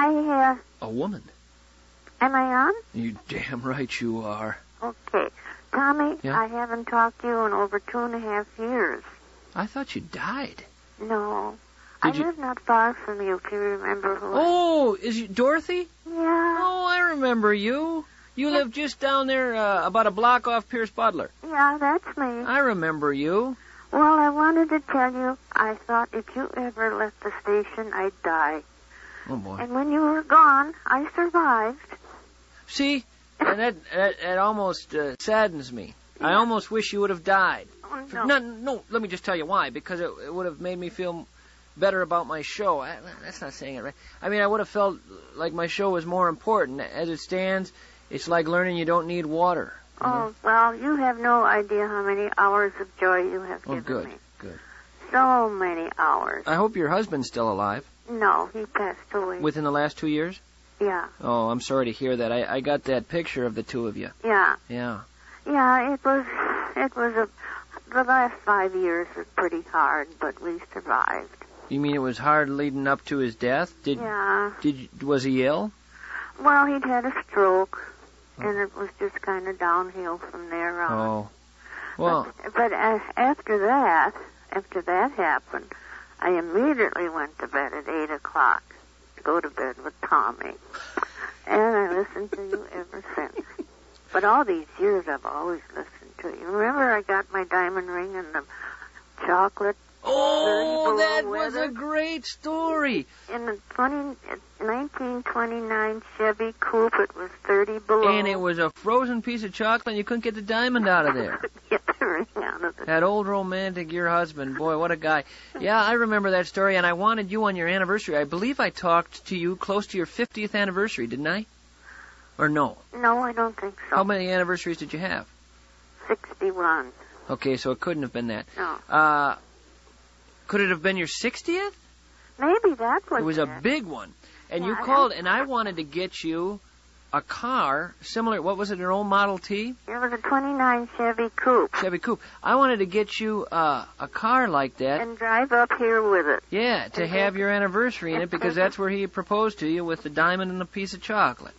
A woman. Am I on? You damn right you are. Okay. Tommy, yeah? I haven't talked to you in over 2.5 years. I thought you died. No. I live not far from you, if you remember who. Oh, is you Dorothy? Yeah. Oh, I remember you. You live just down there, about a block off Pierce Butler. Yeah, that's me. I remember you. Well, I wanted to tell you, I thought if you ever left the station, I'd die. Oh, boy. And when you were gone, I survived. See? And that almost saddens me. I almost wish you would have died. Oh, No, let me just tell you why. Because it would have made me feel better about my show. That's not saying it right. I mean, I would have felt like my show was more important. As it stands, it's like learning you don't need water. Oh, well, you have no idea how many hours of joy you have given me. Good. So many hours. I hope your husband's still alive. No, he passed away. Within the last 2 years? Yeah. Oh, I'm sorry to hear that. I got that picture of the two of you. Yeah. Yeah. Yeah, it was the last 5 years was pretty hard, but we survived. You mean it was hard leading up to his death? Yeah. Was he ill? Well, he'd had a stroke, and it was just kind of downhill from there on. Oh. Well. But after that happened, I immediately went to bed at 8 o'clock to go to bed with Tommy. And I listened to you ever since. But all these years, I've always listened to you. Remember I got my diamond ring and the chocolate? Oh, that was a great story. In the 1929 Chevy Coupe, it was 30 below. And it was a frozen piece of chocolate, and you couldn't get the diamond out of there. Get the ring out of it. That old romantic, your husband. Boy, what a guy. Yeah, I remember that story, and I wanted you on your anniversary. I believe I talked to you close to your 50th anniversary, didn't I? Or no? No, I don't think so. How many anniversaries did you have? 61. Okay, so it couldn't have been that. No. Could it have been your 60th? Maybe that was it. Was a big one. And you called, and I wanted to get you a car similar, what was it, an old Model T? It was a 29 Chevy Coupe. Chevy Coupe. I wanted to get you a car like that. And drive up here with it. Yeah, to have your anniversary in it, because that's where he proposed to you with the diamond and the piece of chocolate.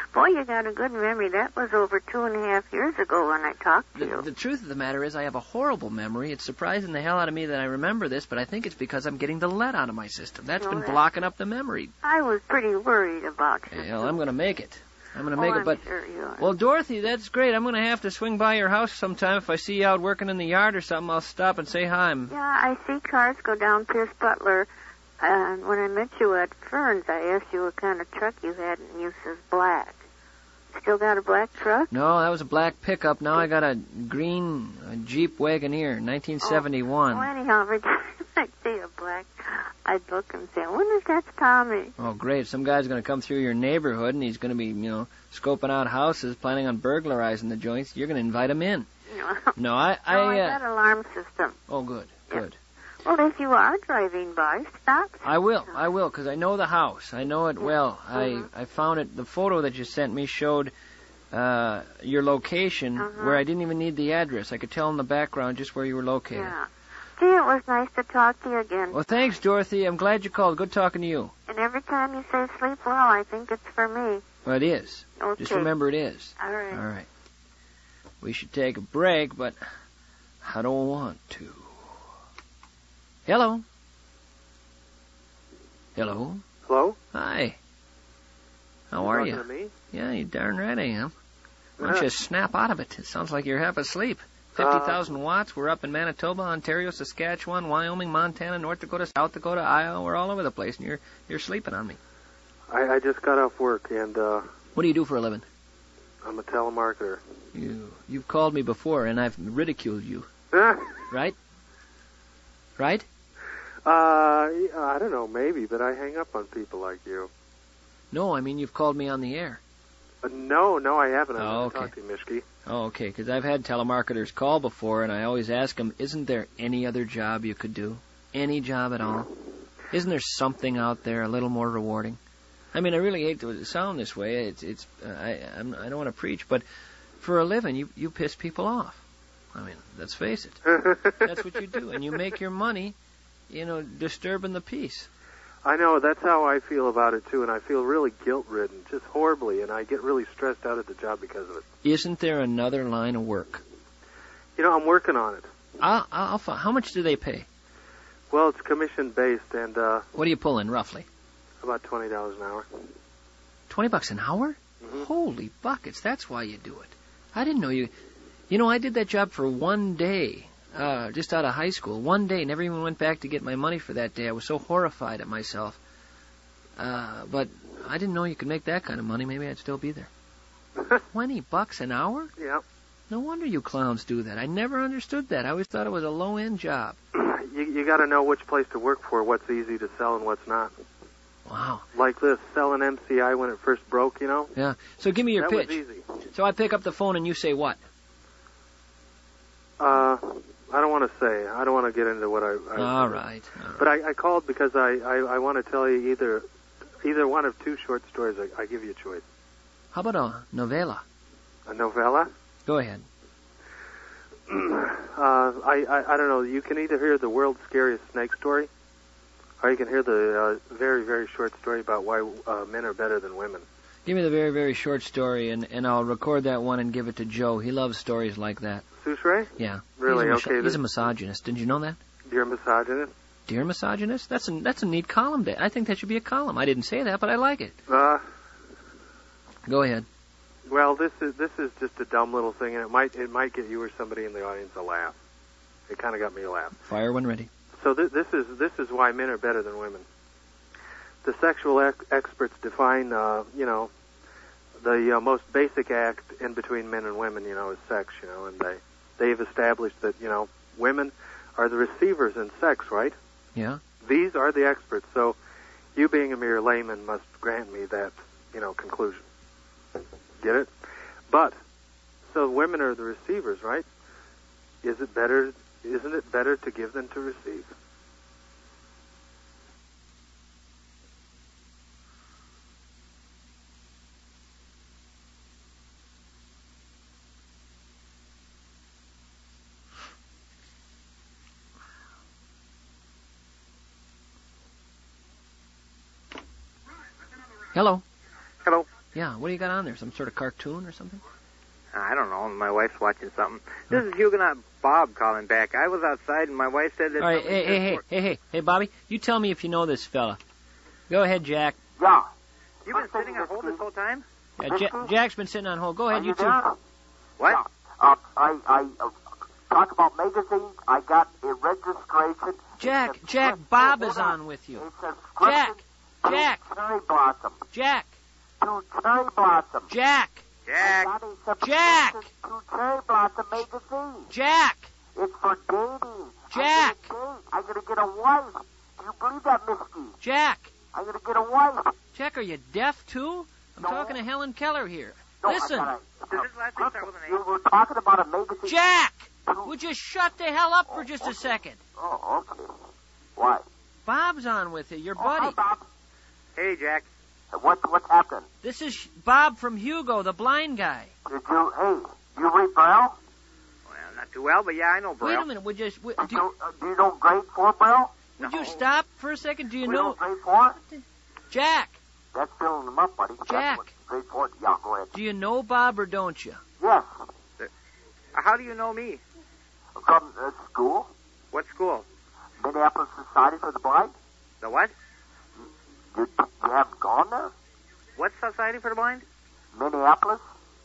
Boy, you got a good memory. That was over 2.5 years ago when I talked to you. The truth of the matter is I have a horrible memory. It's surprising the hell out of me that I remember this, but I think it's because I'm getting the lead out of my system. That's been blocking up the memory. I was pretty worried about you. Well, I'm going to make it. I'm going to make it, but... Sure you are. Well, Dorothy, that's great. I'm going to have to swing by your house sometime. If I see you out working in the yard or something, I'll stop and say hi. Yeah, I see cars go down Pierce Butler. And when I met you at Fern's, I asked you what kind of truck you had, and you says black. Still got a black truck? No, that was a black pickup. Now I got a green Jeep Wagoneer, 1971. Oh, anyhow, every time I see a black, I'd look and say, I wonder if that's Tommy. Oh, great. Some guy's going to come through your neighborhood, and he's going to be, scoping out houses, planning on burglarizing the joints. You're going to invite him in. No, I got alarm system. Oh, good, good. Well, if you are driving by, stop. I will, because I know the house. I know it well. I found it. The photo that you sent me showed your location where I didn't even need the address. I could tell in the background just where you were located. Yeah. Gee, it was nice to talk to you again. Well, thanks, Dorothy. I'm glad you called. Good talking to you. And every time you say sleep well, I think it's for me. Well, it is. Okay. Just remember it is. All right. All right. We should take a break, but I don't want to. Hello? Hello? Hello? Hi. How are you? To me? Yeah, you darn right I am. Why don't you snap out of it? It sounds like you're half asleep. 50,000 watts. We're up in Manitoba, Ontario, Saskatchewan, Wyoming, Montana, North Dakota, South Dakota, Iowa. We're all over the place, and you're sleeping on me. I just got off work, and what do you do for a living? I'm a telemarketer. You've called me before, and I've ridiculed you. Right? Right? I don't know, maybe, but I hang up on people like you. No, I mean you've called me on the air. No, I haven't. I want to talk to you, Mishki. Oh, okay, because I've had telemarketers call before, and I always ask them, isn't there any other job you could do? Any job at all? Isn't there something out there a little more rewarding? I mean, I really hate to sound this way. I don't want to preach, but for a living, you piss people off. I mean, let's face it. That's what you do, and you make your money, disturbing the peace. I know, that's how I feel about it, too, and I feel really guilt-ridden, just horribly, and I get really stressed out at the job because of it. Isn't there another line of work? I'm working on it. How much do they pay? Well, it's commission-based, and... what do you pull in, roughly? About $20 an hour. $20 an hour? Mm-hmm. Holy buckets, that's why you do it. I didn't know you... I did that job for one day. Just out of high school. One day, never even went back to get my money for that day. I was so horrified at myself. But I didn't know you could make that kind of money. Maybe I'd still be there. $20 an hour? Yeah. No wonder you clowns do that. I never understood that. I always thought it was a low-end job. You got to know which place to work for, what's easy to sell and what's not. Wow. Like this, selling MCI when it first broke, Yeah. So give me your pitch. That was easy. So I pick up the phone and you say what? I don't want to say. I don't want to get into what I All right. But I called because I want to tell you either one of two short stories. I give you a choice. How about a novella? A novella? Go ahead. I don't know. You can either hear the world's scariest snake story, or you can hear the very, very short story about why men are better than women. Give me the very, very short story, and I'll record that one and give it to Joe. He loves stories like that. Susre? Yeah. Really? He's a misogynist. Didn't you know that? You're a misogynist? Dear misogynist? That's a neat column. I think that should be a column. I didn't say that, but I like it. Go ahead. Well, this is just a dumb little thing, and it might get you or somebody in the audience a laugh. It kind of got me a laugh. Fire when ready. So this is why men are better than women. The sexual experts define, the most basic act in between men and women, is sex, and they've established that, women are the receivers in sex, right? Yeah. These are the experts, so you being a mere layman must grant me that, conclusion. Get it? But, so women are the receivers, right? Isn't it better to give than to receive? Hello. Hello. Yeah, what do you got on there? Some sort of cartoon or something? I don't know. My wife's watching something. This is Huguenot Bob calling back. I was outside, and my wife said that... All right, hey, Bobby, you tell me if you know this fella. Go ahead, Jack. Yeah. You've been sitting on hold this whole time? Jack's been sitting on hold. Go ahead, you two. What? Yeah. I talk about magazines. I got a registration. Jack, Bob is on with you. Jack. Cherry Blossom. Jack. To Cherry Blossom. Jack. To Cherry Blossom magazine. Jack. It's for dating. Jack. I'm gonna get a wife. Do you believe that, Misty? Jack. I'm gonna get a wife. Jack, are you deaf too? I'm talking to Helen Keller here. No, Listen. Does this last name start with an A? You were talking about a magazine. Jack! Would you shut the hell up for just a second? Oh, okay. Why? Bob's on with you, your buddy. Hi, Bob. Hey, Jack. What's happened? This is Bob from Hugo, the blind guy. You read Braille? Well, not too well, but yeah, I know Braille. Wait a minute, do you know grade 4 Braille? Would you stop for a second? Do you know... grade 4? Jack. That's filling them up, buddy. Jack. Grade 4. Yeah, go ahead. Do you know Bob or don't you? Yes. How do you know me? From school. What school? Minneapolis Society for the Blind. The what? You haven't gone there? What Society for the Blind? Minneapolis.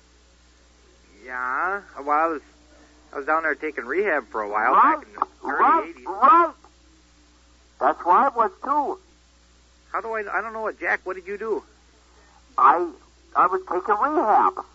Yeah. Well, I was down there taking rehab for a while Right. back in the early 80s. Right. That's why I was too. How do I don't know what, Jack, what did you do? I was taking rehab.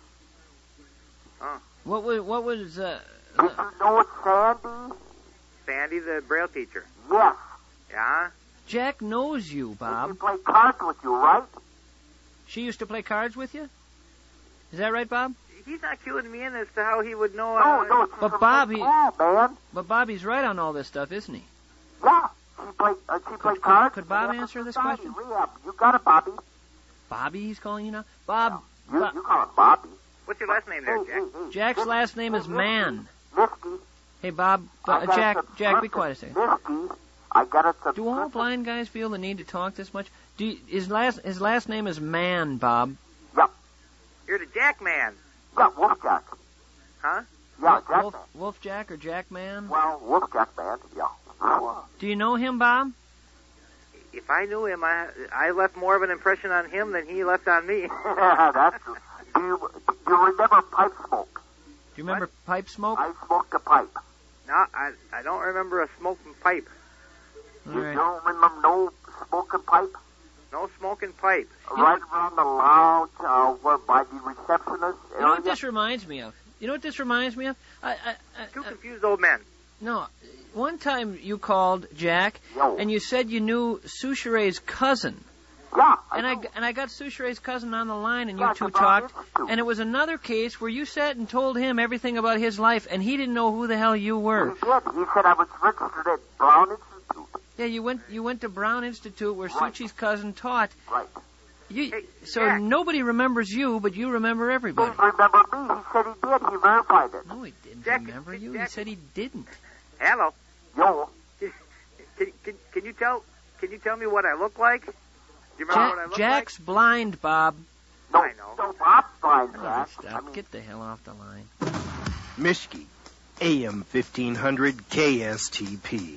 Oh. What was Did you know Sandy? Sandy, the Braille teacher. Yes. Yeah? Jack knows you, Bob. She played cards with you, right? She used to play cards with you? Is that right, Bob? He's not cueing me in as to how he would know... No, But Bob, man. But Bobby's right on all this stuff, isn't he? Yeah. She played cards. Could Bob answer this question? Rehab. You got it, Bobby. Bobby, he's calling you now? Bob. Yeah. You call it Bobby. What's your last name there, Jack? Jack's last name is Mann. Misty. Hey, Bob. Jack, be quiet a second. Misty, I got it. Do all blind guys feel the need to talk this much? His last name is Mann, Bob. Yeah. You're the Jack Man. Yeah, Wolf Jack. Huh? Yeah, Jack Wolf Jack or Jack Man? Well, Wolf Jack Man, yeah. Do you know him, Bob? If I knew him, I left more of an impression on him than he left on me. That's true. Do you remember pipe smoke? Do you remember pipe smoke? I smoked a pipe. No, I don't remember a smoking pipe. You don't remember no smoking pipe? No smoking pipe. Right around the lounge over by the receptionist area? You know what this reminds me of? Two confused old men. No. One time you called, Jack, and you said you knew Souchere's cousin. Yeah. And I got Souchere's cousin on the line, and you two talked. And it was another case where you sat and told him everything about his life, and he didn't know who the hell you were. He did. He said I was registered at Brown Institute. Yeah, you went to Brown Institute where Souche's cousin taught. Right. Jack. Nobody remembers you, but you remember everybody. He remembered me. He said he did. He verified it. No, he didn't remember you. Jack. He said he didn't. Hello. Yo. Can you tell me what I look like? Do you remember what I look Jack's blind, Bob. No, I know. No, Bob's blind, Jack. Stop. Get the hell off the line. Mishki, AM 1500 KSTP.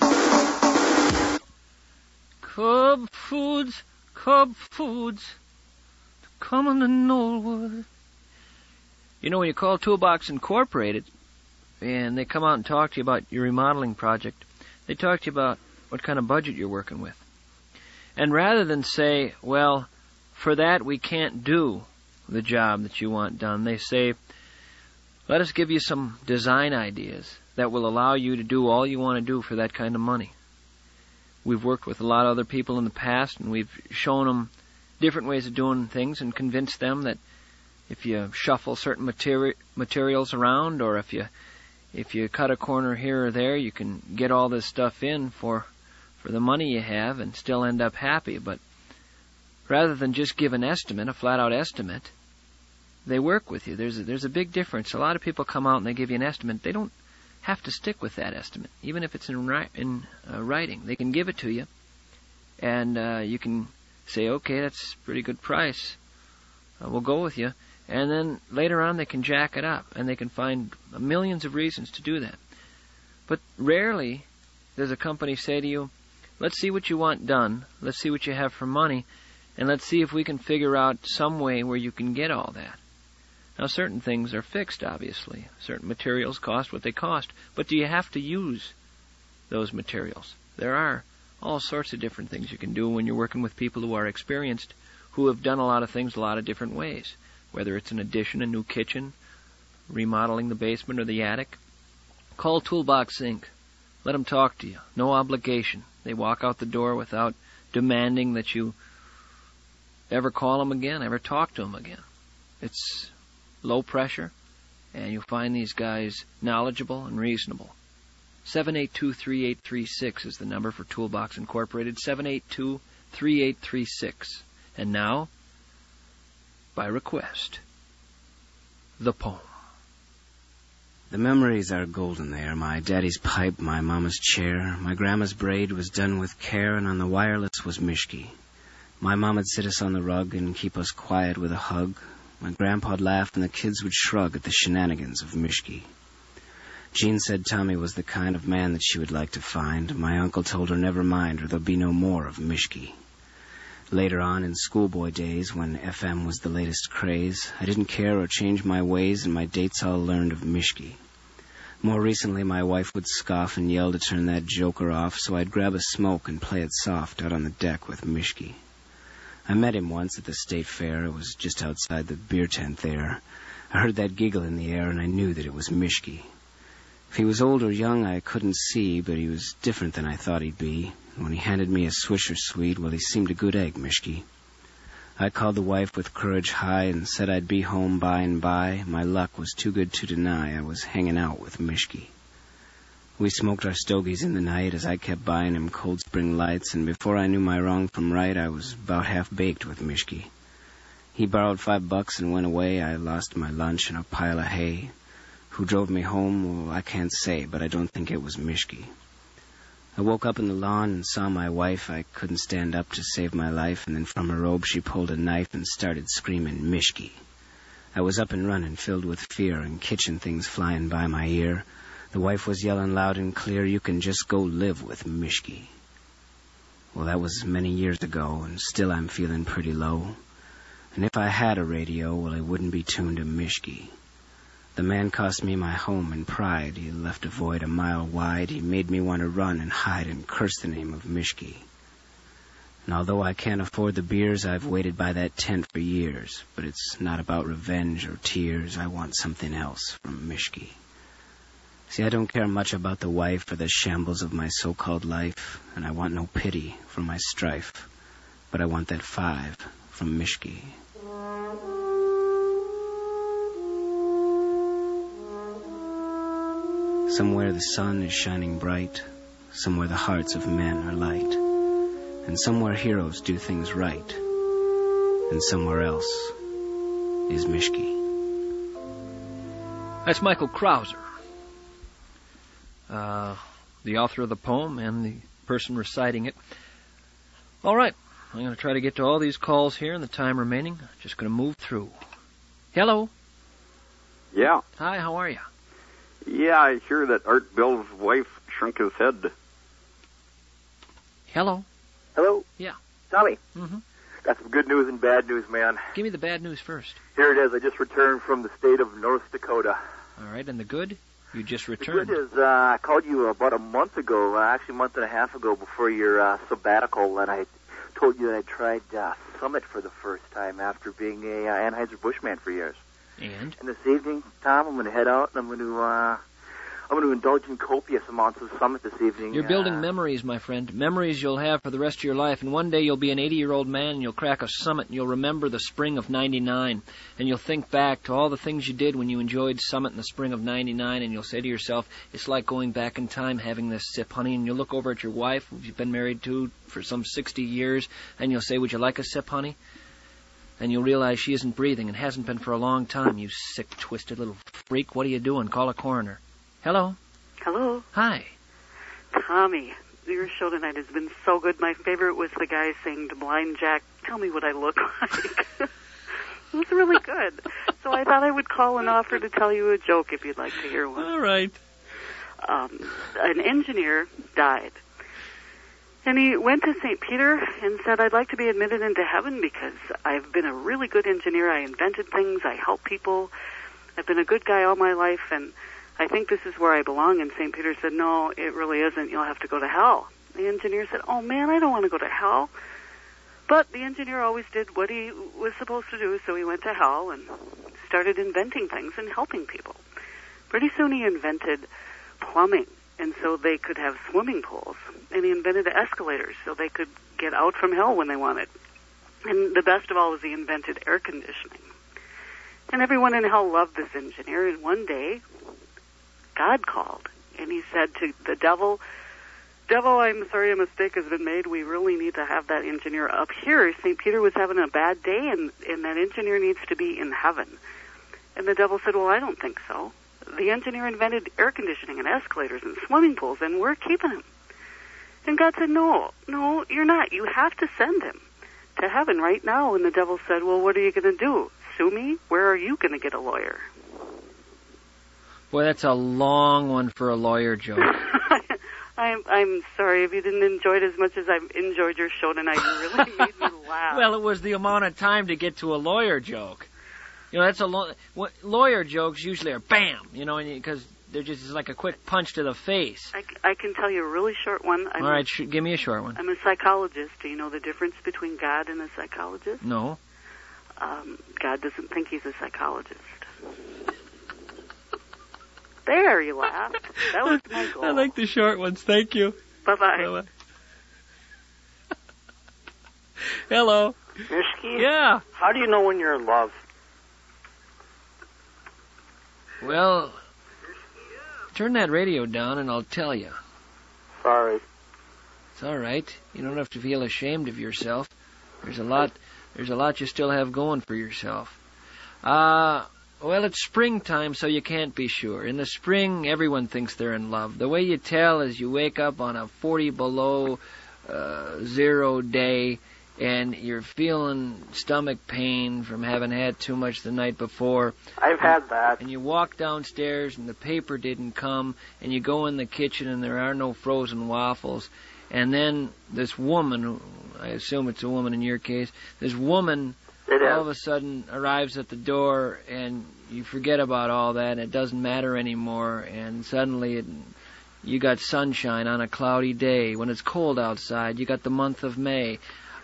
Cub foods, coming to Knollwood. You know, when you call Toolbox Incorporated, and they come out and talk to you about your remodeling project, they talk to you about what kind of budget you're working with. And rather than say, well, for that we can't do the job that you want done, they say, let us give you some design ideas that will allow you to do all you want to do for that kind of money. We've worked with a lot of other people in the past, and we've shown them different ways of doing things and convinced them that if you shuffle certain materials around, or if you cut a corner here or there, you can get all this stuff in for the money you have and still end up happy. But rather than just give an estimate, a flat-out estimate, they work with you. There's a big difference. A lot of people come out and they give you an estimate. They don't have to stick with that estimate, even if it's in writing. They can give it to you, and you can say, okay, that's a pretty good price. will go with you. And then later on they can jack it up, and they can find millions of reasons to do that. But rarely does a company say to you, let's see what you want done, let's see what you have for money, and let's see if we can figure out some way where you can get all that. Now, certain things are fixed, obviously. Certain materials cost what they cost. But do you have to use those materials? There are all sorts of different things you can do when you're working with people who are experienced, who have done a lot of things a lot of different ways, whether it's an addition, a new kitchen, remodeling the basement or the attic. Call Toolbox Inc. Let them talk to you. No obligation. They walk out the door without demanding that you ever call them again, ever talk to them again. It's low pressure, and you'll find these guys knowledgeable and reasonable. 782-3836 is the number for Toolbox Incorporated, 782-3836. And now, by request, the poem. The memories are golden there. My daddy's pipe, my mama's chair. My grandma's braid was done with care, and on the wireless was Mishki. My mama'd sit us on the rug and keep us quiet with a hug. My grandpa'd laugh and the kids would shrug at the shenanigans of Mishki. Jean said Tommy was the kind of man that she would like to find. My uncle told her never mind or there'll be no more of Mishki. Later on, in schoolboy days, when FM was the latest craze, I didn't care or change my ways, and my dates all learned of Mishki. More recently, my wife would scoff and yell to turn that joker off, so I'd grab a smoke and play it soft out on the deck with Mishki. I met him once at the state fair. It was just outside the beer tent there. I heard that giggle in the air, and I knew that it was Mishki. If he was old or young, I couldn't see, but he was different than I thought he'd be. And when he handed me a Swisher Sweet, well, he seemed a good egg, Mishki. I called the wife with courage high and said I'd be home by and by. My luck was too good to deny. I was hanging out with Mishki. We smoked our stogies in the night as I kept buying him Cold Spring Lights, and before I knew my wrong from right, I was about half-baked with Mishki. He borrowed $5 and went away. I lost my lunch in a pile of hay. Who drove me home? Well, I can't say, but I don't think it was Mishki. I woke up in the lawn and saw my wife. I couldn't stand up to save my life, and then from her robe she pulled a knife and started screaming, Mishki. I was up and running, filled with fear, and kitchen things flying by my ear. The wife was yelling loud and clear, you can just go live with Mishki. Well, that was many years ago, and still I'm feeling pretty low. And if I had a radio, well, it wouldn't be tuned to Mishki. The man cost me my home and pride. He left a void a mile wide. He made me want to run and hide and curse the name of Mishki. And although I can't afford the beers, I've waited by that tent for years. But it's not about revenge or tears. I want something else from Mishki. See, I don't care much about the wife or the shambles of my so-called life, and I want no pity for my strife. But I want that 5 from Mishki. Somewhere the sun is shining bright, somewhere the hearts of men are light, and somewhere heroes do things right, and somewhere else is Mishki. That's Michael Krauser, the author of the poem and the person reciting it. All right, I'm going to try to get to all these calls here in the time remaining. Just going to move through. Hello. Yeah. Hi, how are you? Yeah, I hear that Art Bell's wife shrunk his head. Hello. Hello? Yeah. Tommy. Mm-hmm. Got some good news and bad news, man. Give me the bad news first. Here it is. I just returned from the state of North Dakota. All right, and the good? You just returned. The good is I called you about a month ago, actually a month and a half ago, before your sabbatical, and I told you that I tried Summit for the first time after being a Anheuser-Busch man for years. And this evening, Tom, I'm going to head out and I'm going to indulge in copious amounts of Summit this evening. You're building memories, my friend. Memories you'll have for the rest of your life. And one day you'll be an 80-year-old man and you'll crack a Summit and you'll remember the spring of 99. And you'll think back to all the things you did when you enjoyed Summit in the spring of 99. And you'll say to yourself, it's like going back in time having this sip, honey. And you'll look over at your wife, who you've been married to for some 60 years, and you'll say, would you like a sip, honey? And you'll realize she isn't breathing and hasn't been for a long time. You sick, twisted little freak. What are you doing? Call a coroner. Hello? Hello. Hi. Tommy, your show tonight has been so good. My favorite was the guy saying to Blind Jack, tell me what I look like. It was really good. So I thought I would call and offer to tell you a joke if you'd like to hear one. All right. An engineer died. And he went to St. Peter and said, I'd like to be admitted into heaven because I've been a really good engineer. I invented things. I help people. I've been a good guy all my life, and I think this is where I belong. And St. Peter said, no, it really isn't. You'll have to go to hell. The engineer said, oh, man, I don't want to go to hell. But the engineer always did what he was supposed to do, so he went to hell and started inventing things and helping people. Pretty soon he invented plumbing, and so they could have swimming pools. And he invented escalators so they could get out from hell when they wanted. And the best of all was he invented air conditioning. And everyone in hell loved this engineer, and one day God called, and he said to the devil, Devil, I'm sorry a mistake has been made. We really need to have that engineer up here. St. Peter was having a bad day, and that engineer needs to be in heaven. And the devil said, well, I don't think so. The engineer invented air conditioning and escalators and swimming pools, and we're keeping him. And God said, no, you're not. You have to send him to heaven right now. And the devil said, well, what are you going to do? Sue me? Where are you going to get a lawyer? Boy, that's a long one for a lawyer joke. I'm sorry if you didn't enjoy it as much as I've enjoyed your show tonight. You really made me laugh. Well, it was the amount of time to get to a lawyer joke. You know, that's a lawyer jokes usually are bam, you know, because they're just like a quick punch to the face. I can tell you a really short one. All right, give me a short one. I'm a psychologist. Do you know the difference between God and a psychologist? No. God doesn't think he's a psychologist. There, you laughed. That was my goal. I like the short ones. Thank you. Bye-bye. Bye-bye. Hello. Mishki? Yeah. How do you know when you're in love? Well, turn that radio down and I'll tell you. Sorry. It's all right. You don't have to feel ashamed of yourself. There's a lot you still have going for yourself. Well, it's springtime, so you can't be sure. In the spring, everyone thinks they're in love. The way you tell is you wake up on a 40 below zero day, and you're feeling stomach pain from having had too much the night before. I've had that. And you walk downstairs, and the paper didn't come, and you go in the kitchen, and there are no frozen waffles. And then this woman, I assume it's a woman in your case, this woman all of a sudden arrives at the door, and you forget about all that, and it doesn't matter anymore, and suddenly you got sunshine on a cloudy day. When it's cold outside, you got the month of May.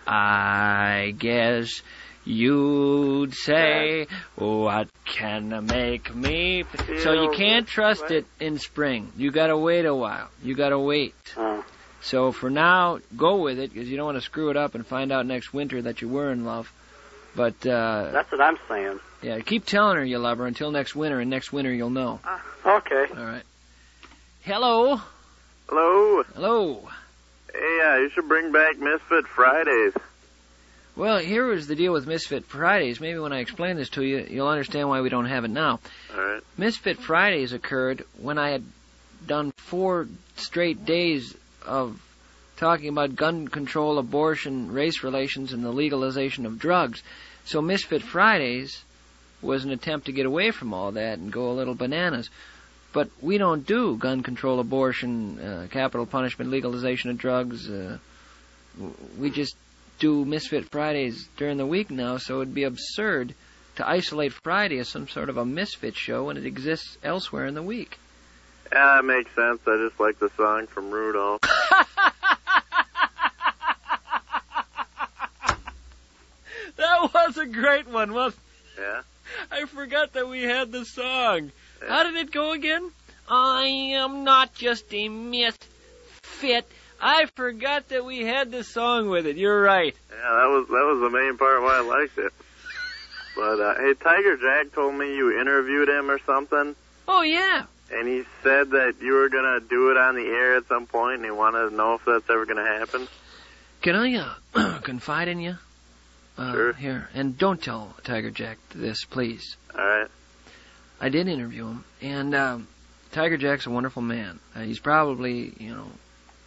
I guess you'd say, what can make me... So you can't trust it in spring. You got to wait a while. You got to wait. So for now, go with it, because you don't want to screw it up and find out next winter that you were in love. But that's what I'm saying. Yeah, keep telling her you love her until next winter, and next winter you'll know. Okay. All right. Hello. Hello. Hello. Hey, you should bring back Misfit Fridays. Well, here was the deal with Misfit Fridays. Maybe when I explain this to you, you'll understand why we don't have it now. All right. Misfit Fridays occurred when I had done 4 straight days of talking about gun control, abortion, race relations, and the legalization of drugs. So Misfit Fridays was an attempt to get away from all that and go a little bananas. But we don't do gun control, abortion, capital punishment, legalization of drugs. We just do Misfit Fridays during the week now, so it'd be absurd to isolate Friday as some sort of a misfit show when it exists elsewhere in the week. Yeah, that makes sense. I just like the song from Rudolph. That was a great one, wasn't it? Yeah. I forgot that we had the song. Yeah. How did it go again? I am not just a misfit. I forgot that we had the song with it. You're right. Yeah, that was the main part why I liked it. But, hey, Tiger Jack told me you interviewed him or something. Oh, yeah. And he said that you were going to do it on the air at some point, and he wanted to know if that's ever going to happen. Can I confide in you? Sure. Here, and don't tell Tiger Jack this, please. All right. I did interview him, and Tiger Jack's a wonderful man. He's probably,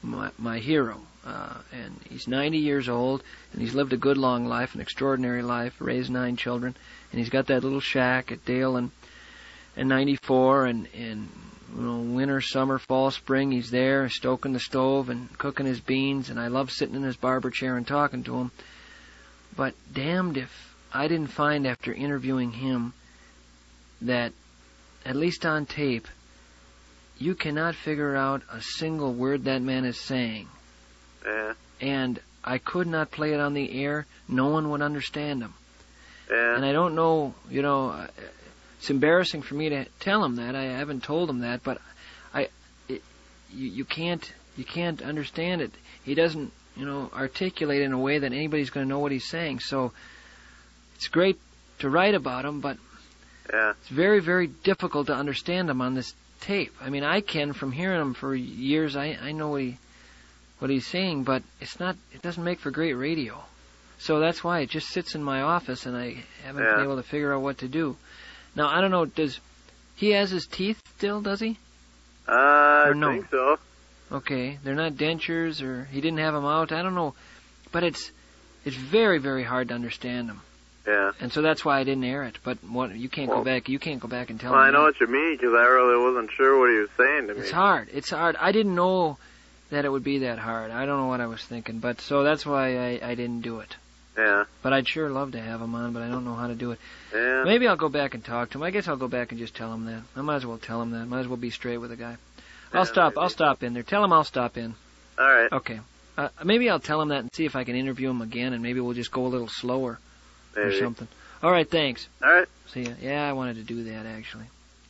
my hero. And he's 90 years old, and he's lived a good long life, an extraordinary life, raised 9 children, and he's got that little shack at Dale and 94, and winter, summer, fall, spring, he's there stoking the stove and cooking his beans, and I love sitting in his barber chair and talking to him. But damned if I didn't find after interviewing him that, at least on tape, you cannot figure out a single word that man is saying. Yeah. And I could not play it on the air. No one would understand him. Yeah. And I don't know, it's embarrassing for me to tell him that. I haven't told him that, but you can't understand it. He doesn't, articulate in a way that anybody's going to know what he's saying. So it's great to write about him, but it's very, very difficult to understand him on this tape. I mean, I can from hearing him for years. I know what he's saying, but it doesn't make for great radio. So that's why it just sits in my office, and I haven't been able to figure out what to do. Now, I don't know, he has his teeth still, does he? I think so. Okay, they're not dentures, or he didn't have them out, I don't know. But it's very, very hard to understand him. Yeah. And so that's why I didn't air it. But you can't go back and tell me. Well, I know what you mean, because I really wasn't sure what he was saying to me. It's hard. I didn't know that it would be that hard. I don't know what I was thinking, but so that's why I didn't do it. Yeah. But I'd sure love to have him on, but I don't know how to do it. Yeah. Maybe I'll go back and talk to him. I guess I'll go back and just tell him that. I might as well tell him that. Might as well be straight with the guy. I'll stop in there. Tell him I'll stop in. All right. Okay. Maybe I'll tell him that and see if I can interview him again, and maybe we'll just go a little slower or something. All right, thanks. All right. See ya. Yeah, I wanted to do that, actually.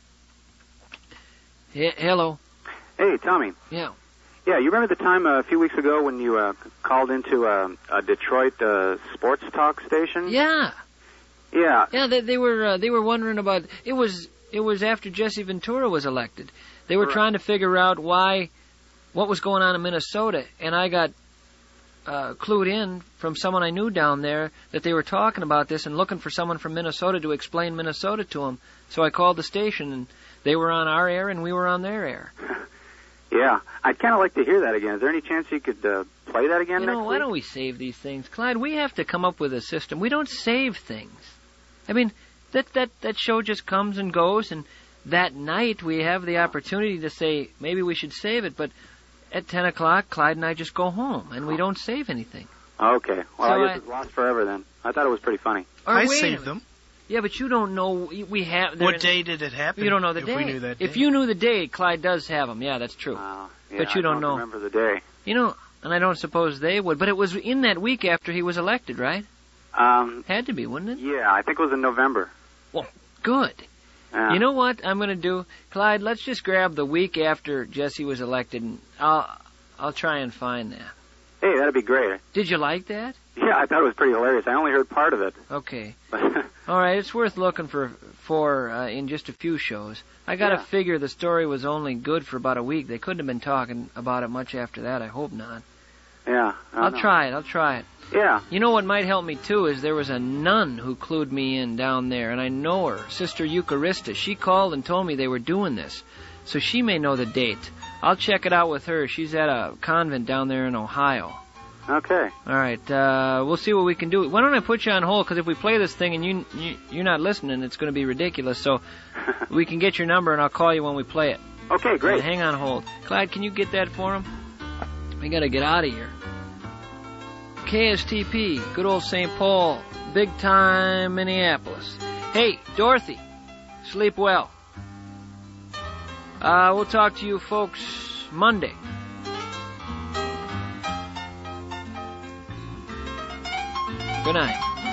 Hello. Hey, Tommy. Yeah. Yeah, you remember the time a few weeks ago when you called into a Detroit sports talk station? Yeah. Yeah. Yeah, they were wondering about it was after Jesse Ventura was elected. They were trying to figure out what was going on in Minnesota, and I got clued in from someone I knew down there that they were talking about this and looking for someone from Minnesota to explain Minnesota to them. So I called the station, and they were on our air and we were on their air. Yeah, I'd kind of like to hear that again. Is there any chance you could play that again next week? Why don't we save these things? Clyde, we have to come up with a system. We don't save things. I mean, that show just comes and goes, and that night we have the opportunity to say, maybe we should save it, but at 10 o'clock, Clyde and I just go home, and we don't save anything. Okay. Well, I guess it's lost forever then. I thought it was pretty funny. I saved them. Yeah, but you don't know. We have. What day did it happen? You don't know the day. If we knew that day. If you knew the day, Clyde does have them. Yeah, that's true. Yeah, but you don't know. I don't remember the day. And I don't suppose they would. But it was in that week after he was elected, right? Had to be, wouldn't it? Yeah, I think it was in November. Well, good. Yeah. You know what I'm going to do? Clyde, let's just grab the week after Jesse was elected, and I'll try and find that. Hey, that'd be great. Did you like that? Yeah, I thought it was pretty hilarious. I only heard part of it. Okay. All right, it's worth looking for in just a few shows. I got to figure the story was only good for about a week. They couldn't have been talking about it much after that. I hope not. Yeah. I'll try it. Yeah. You know what might help me, too, is there was a nun who clued me in down there, and I know her, Sister Eucharista. She called and told me they were doing this, so she may know the date. I'll check it out with her. She's at a convent down there in Ohio. Okay. All right. We'll see what we can do. Why don't I put you on hold? Because if we play this thing and you're not listening, it's going to be ridiculous. So we can get your number, and I'll call you when we play it. Okay, great. Hang on hold. Clyde, can you get that for him? We got to get out of here. KSTP, good old St. Paul, big time Minneapolis. Hey, Dorothy, sleep well. We'll talk to you folks Monday. Good night.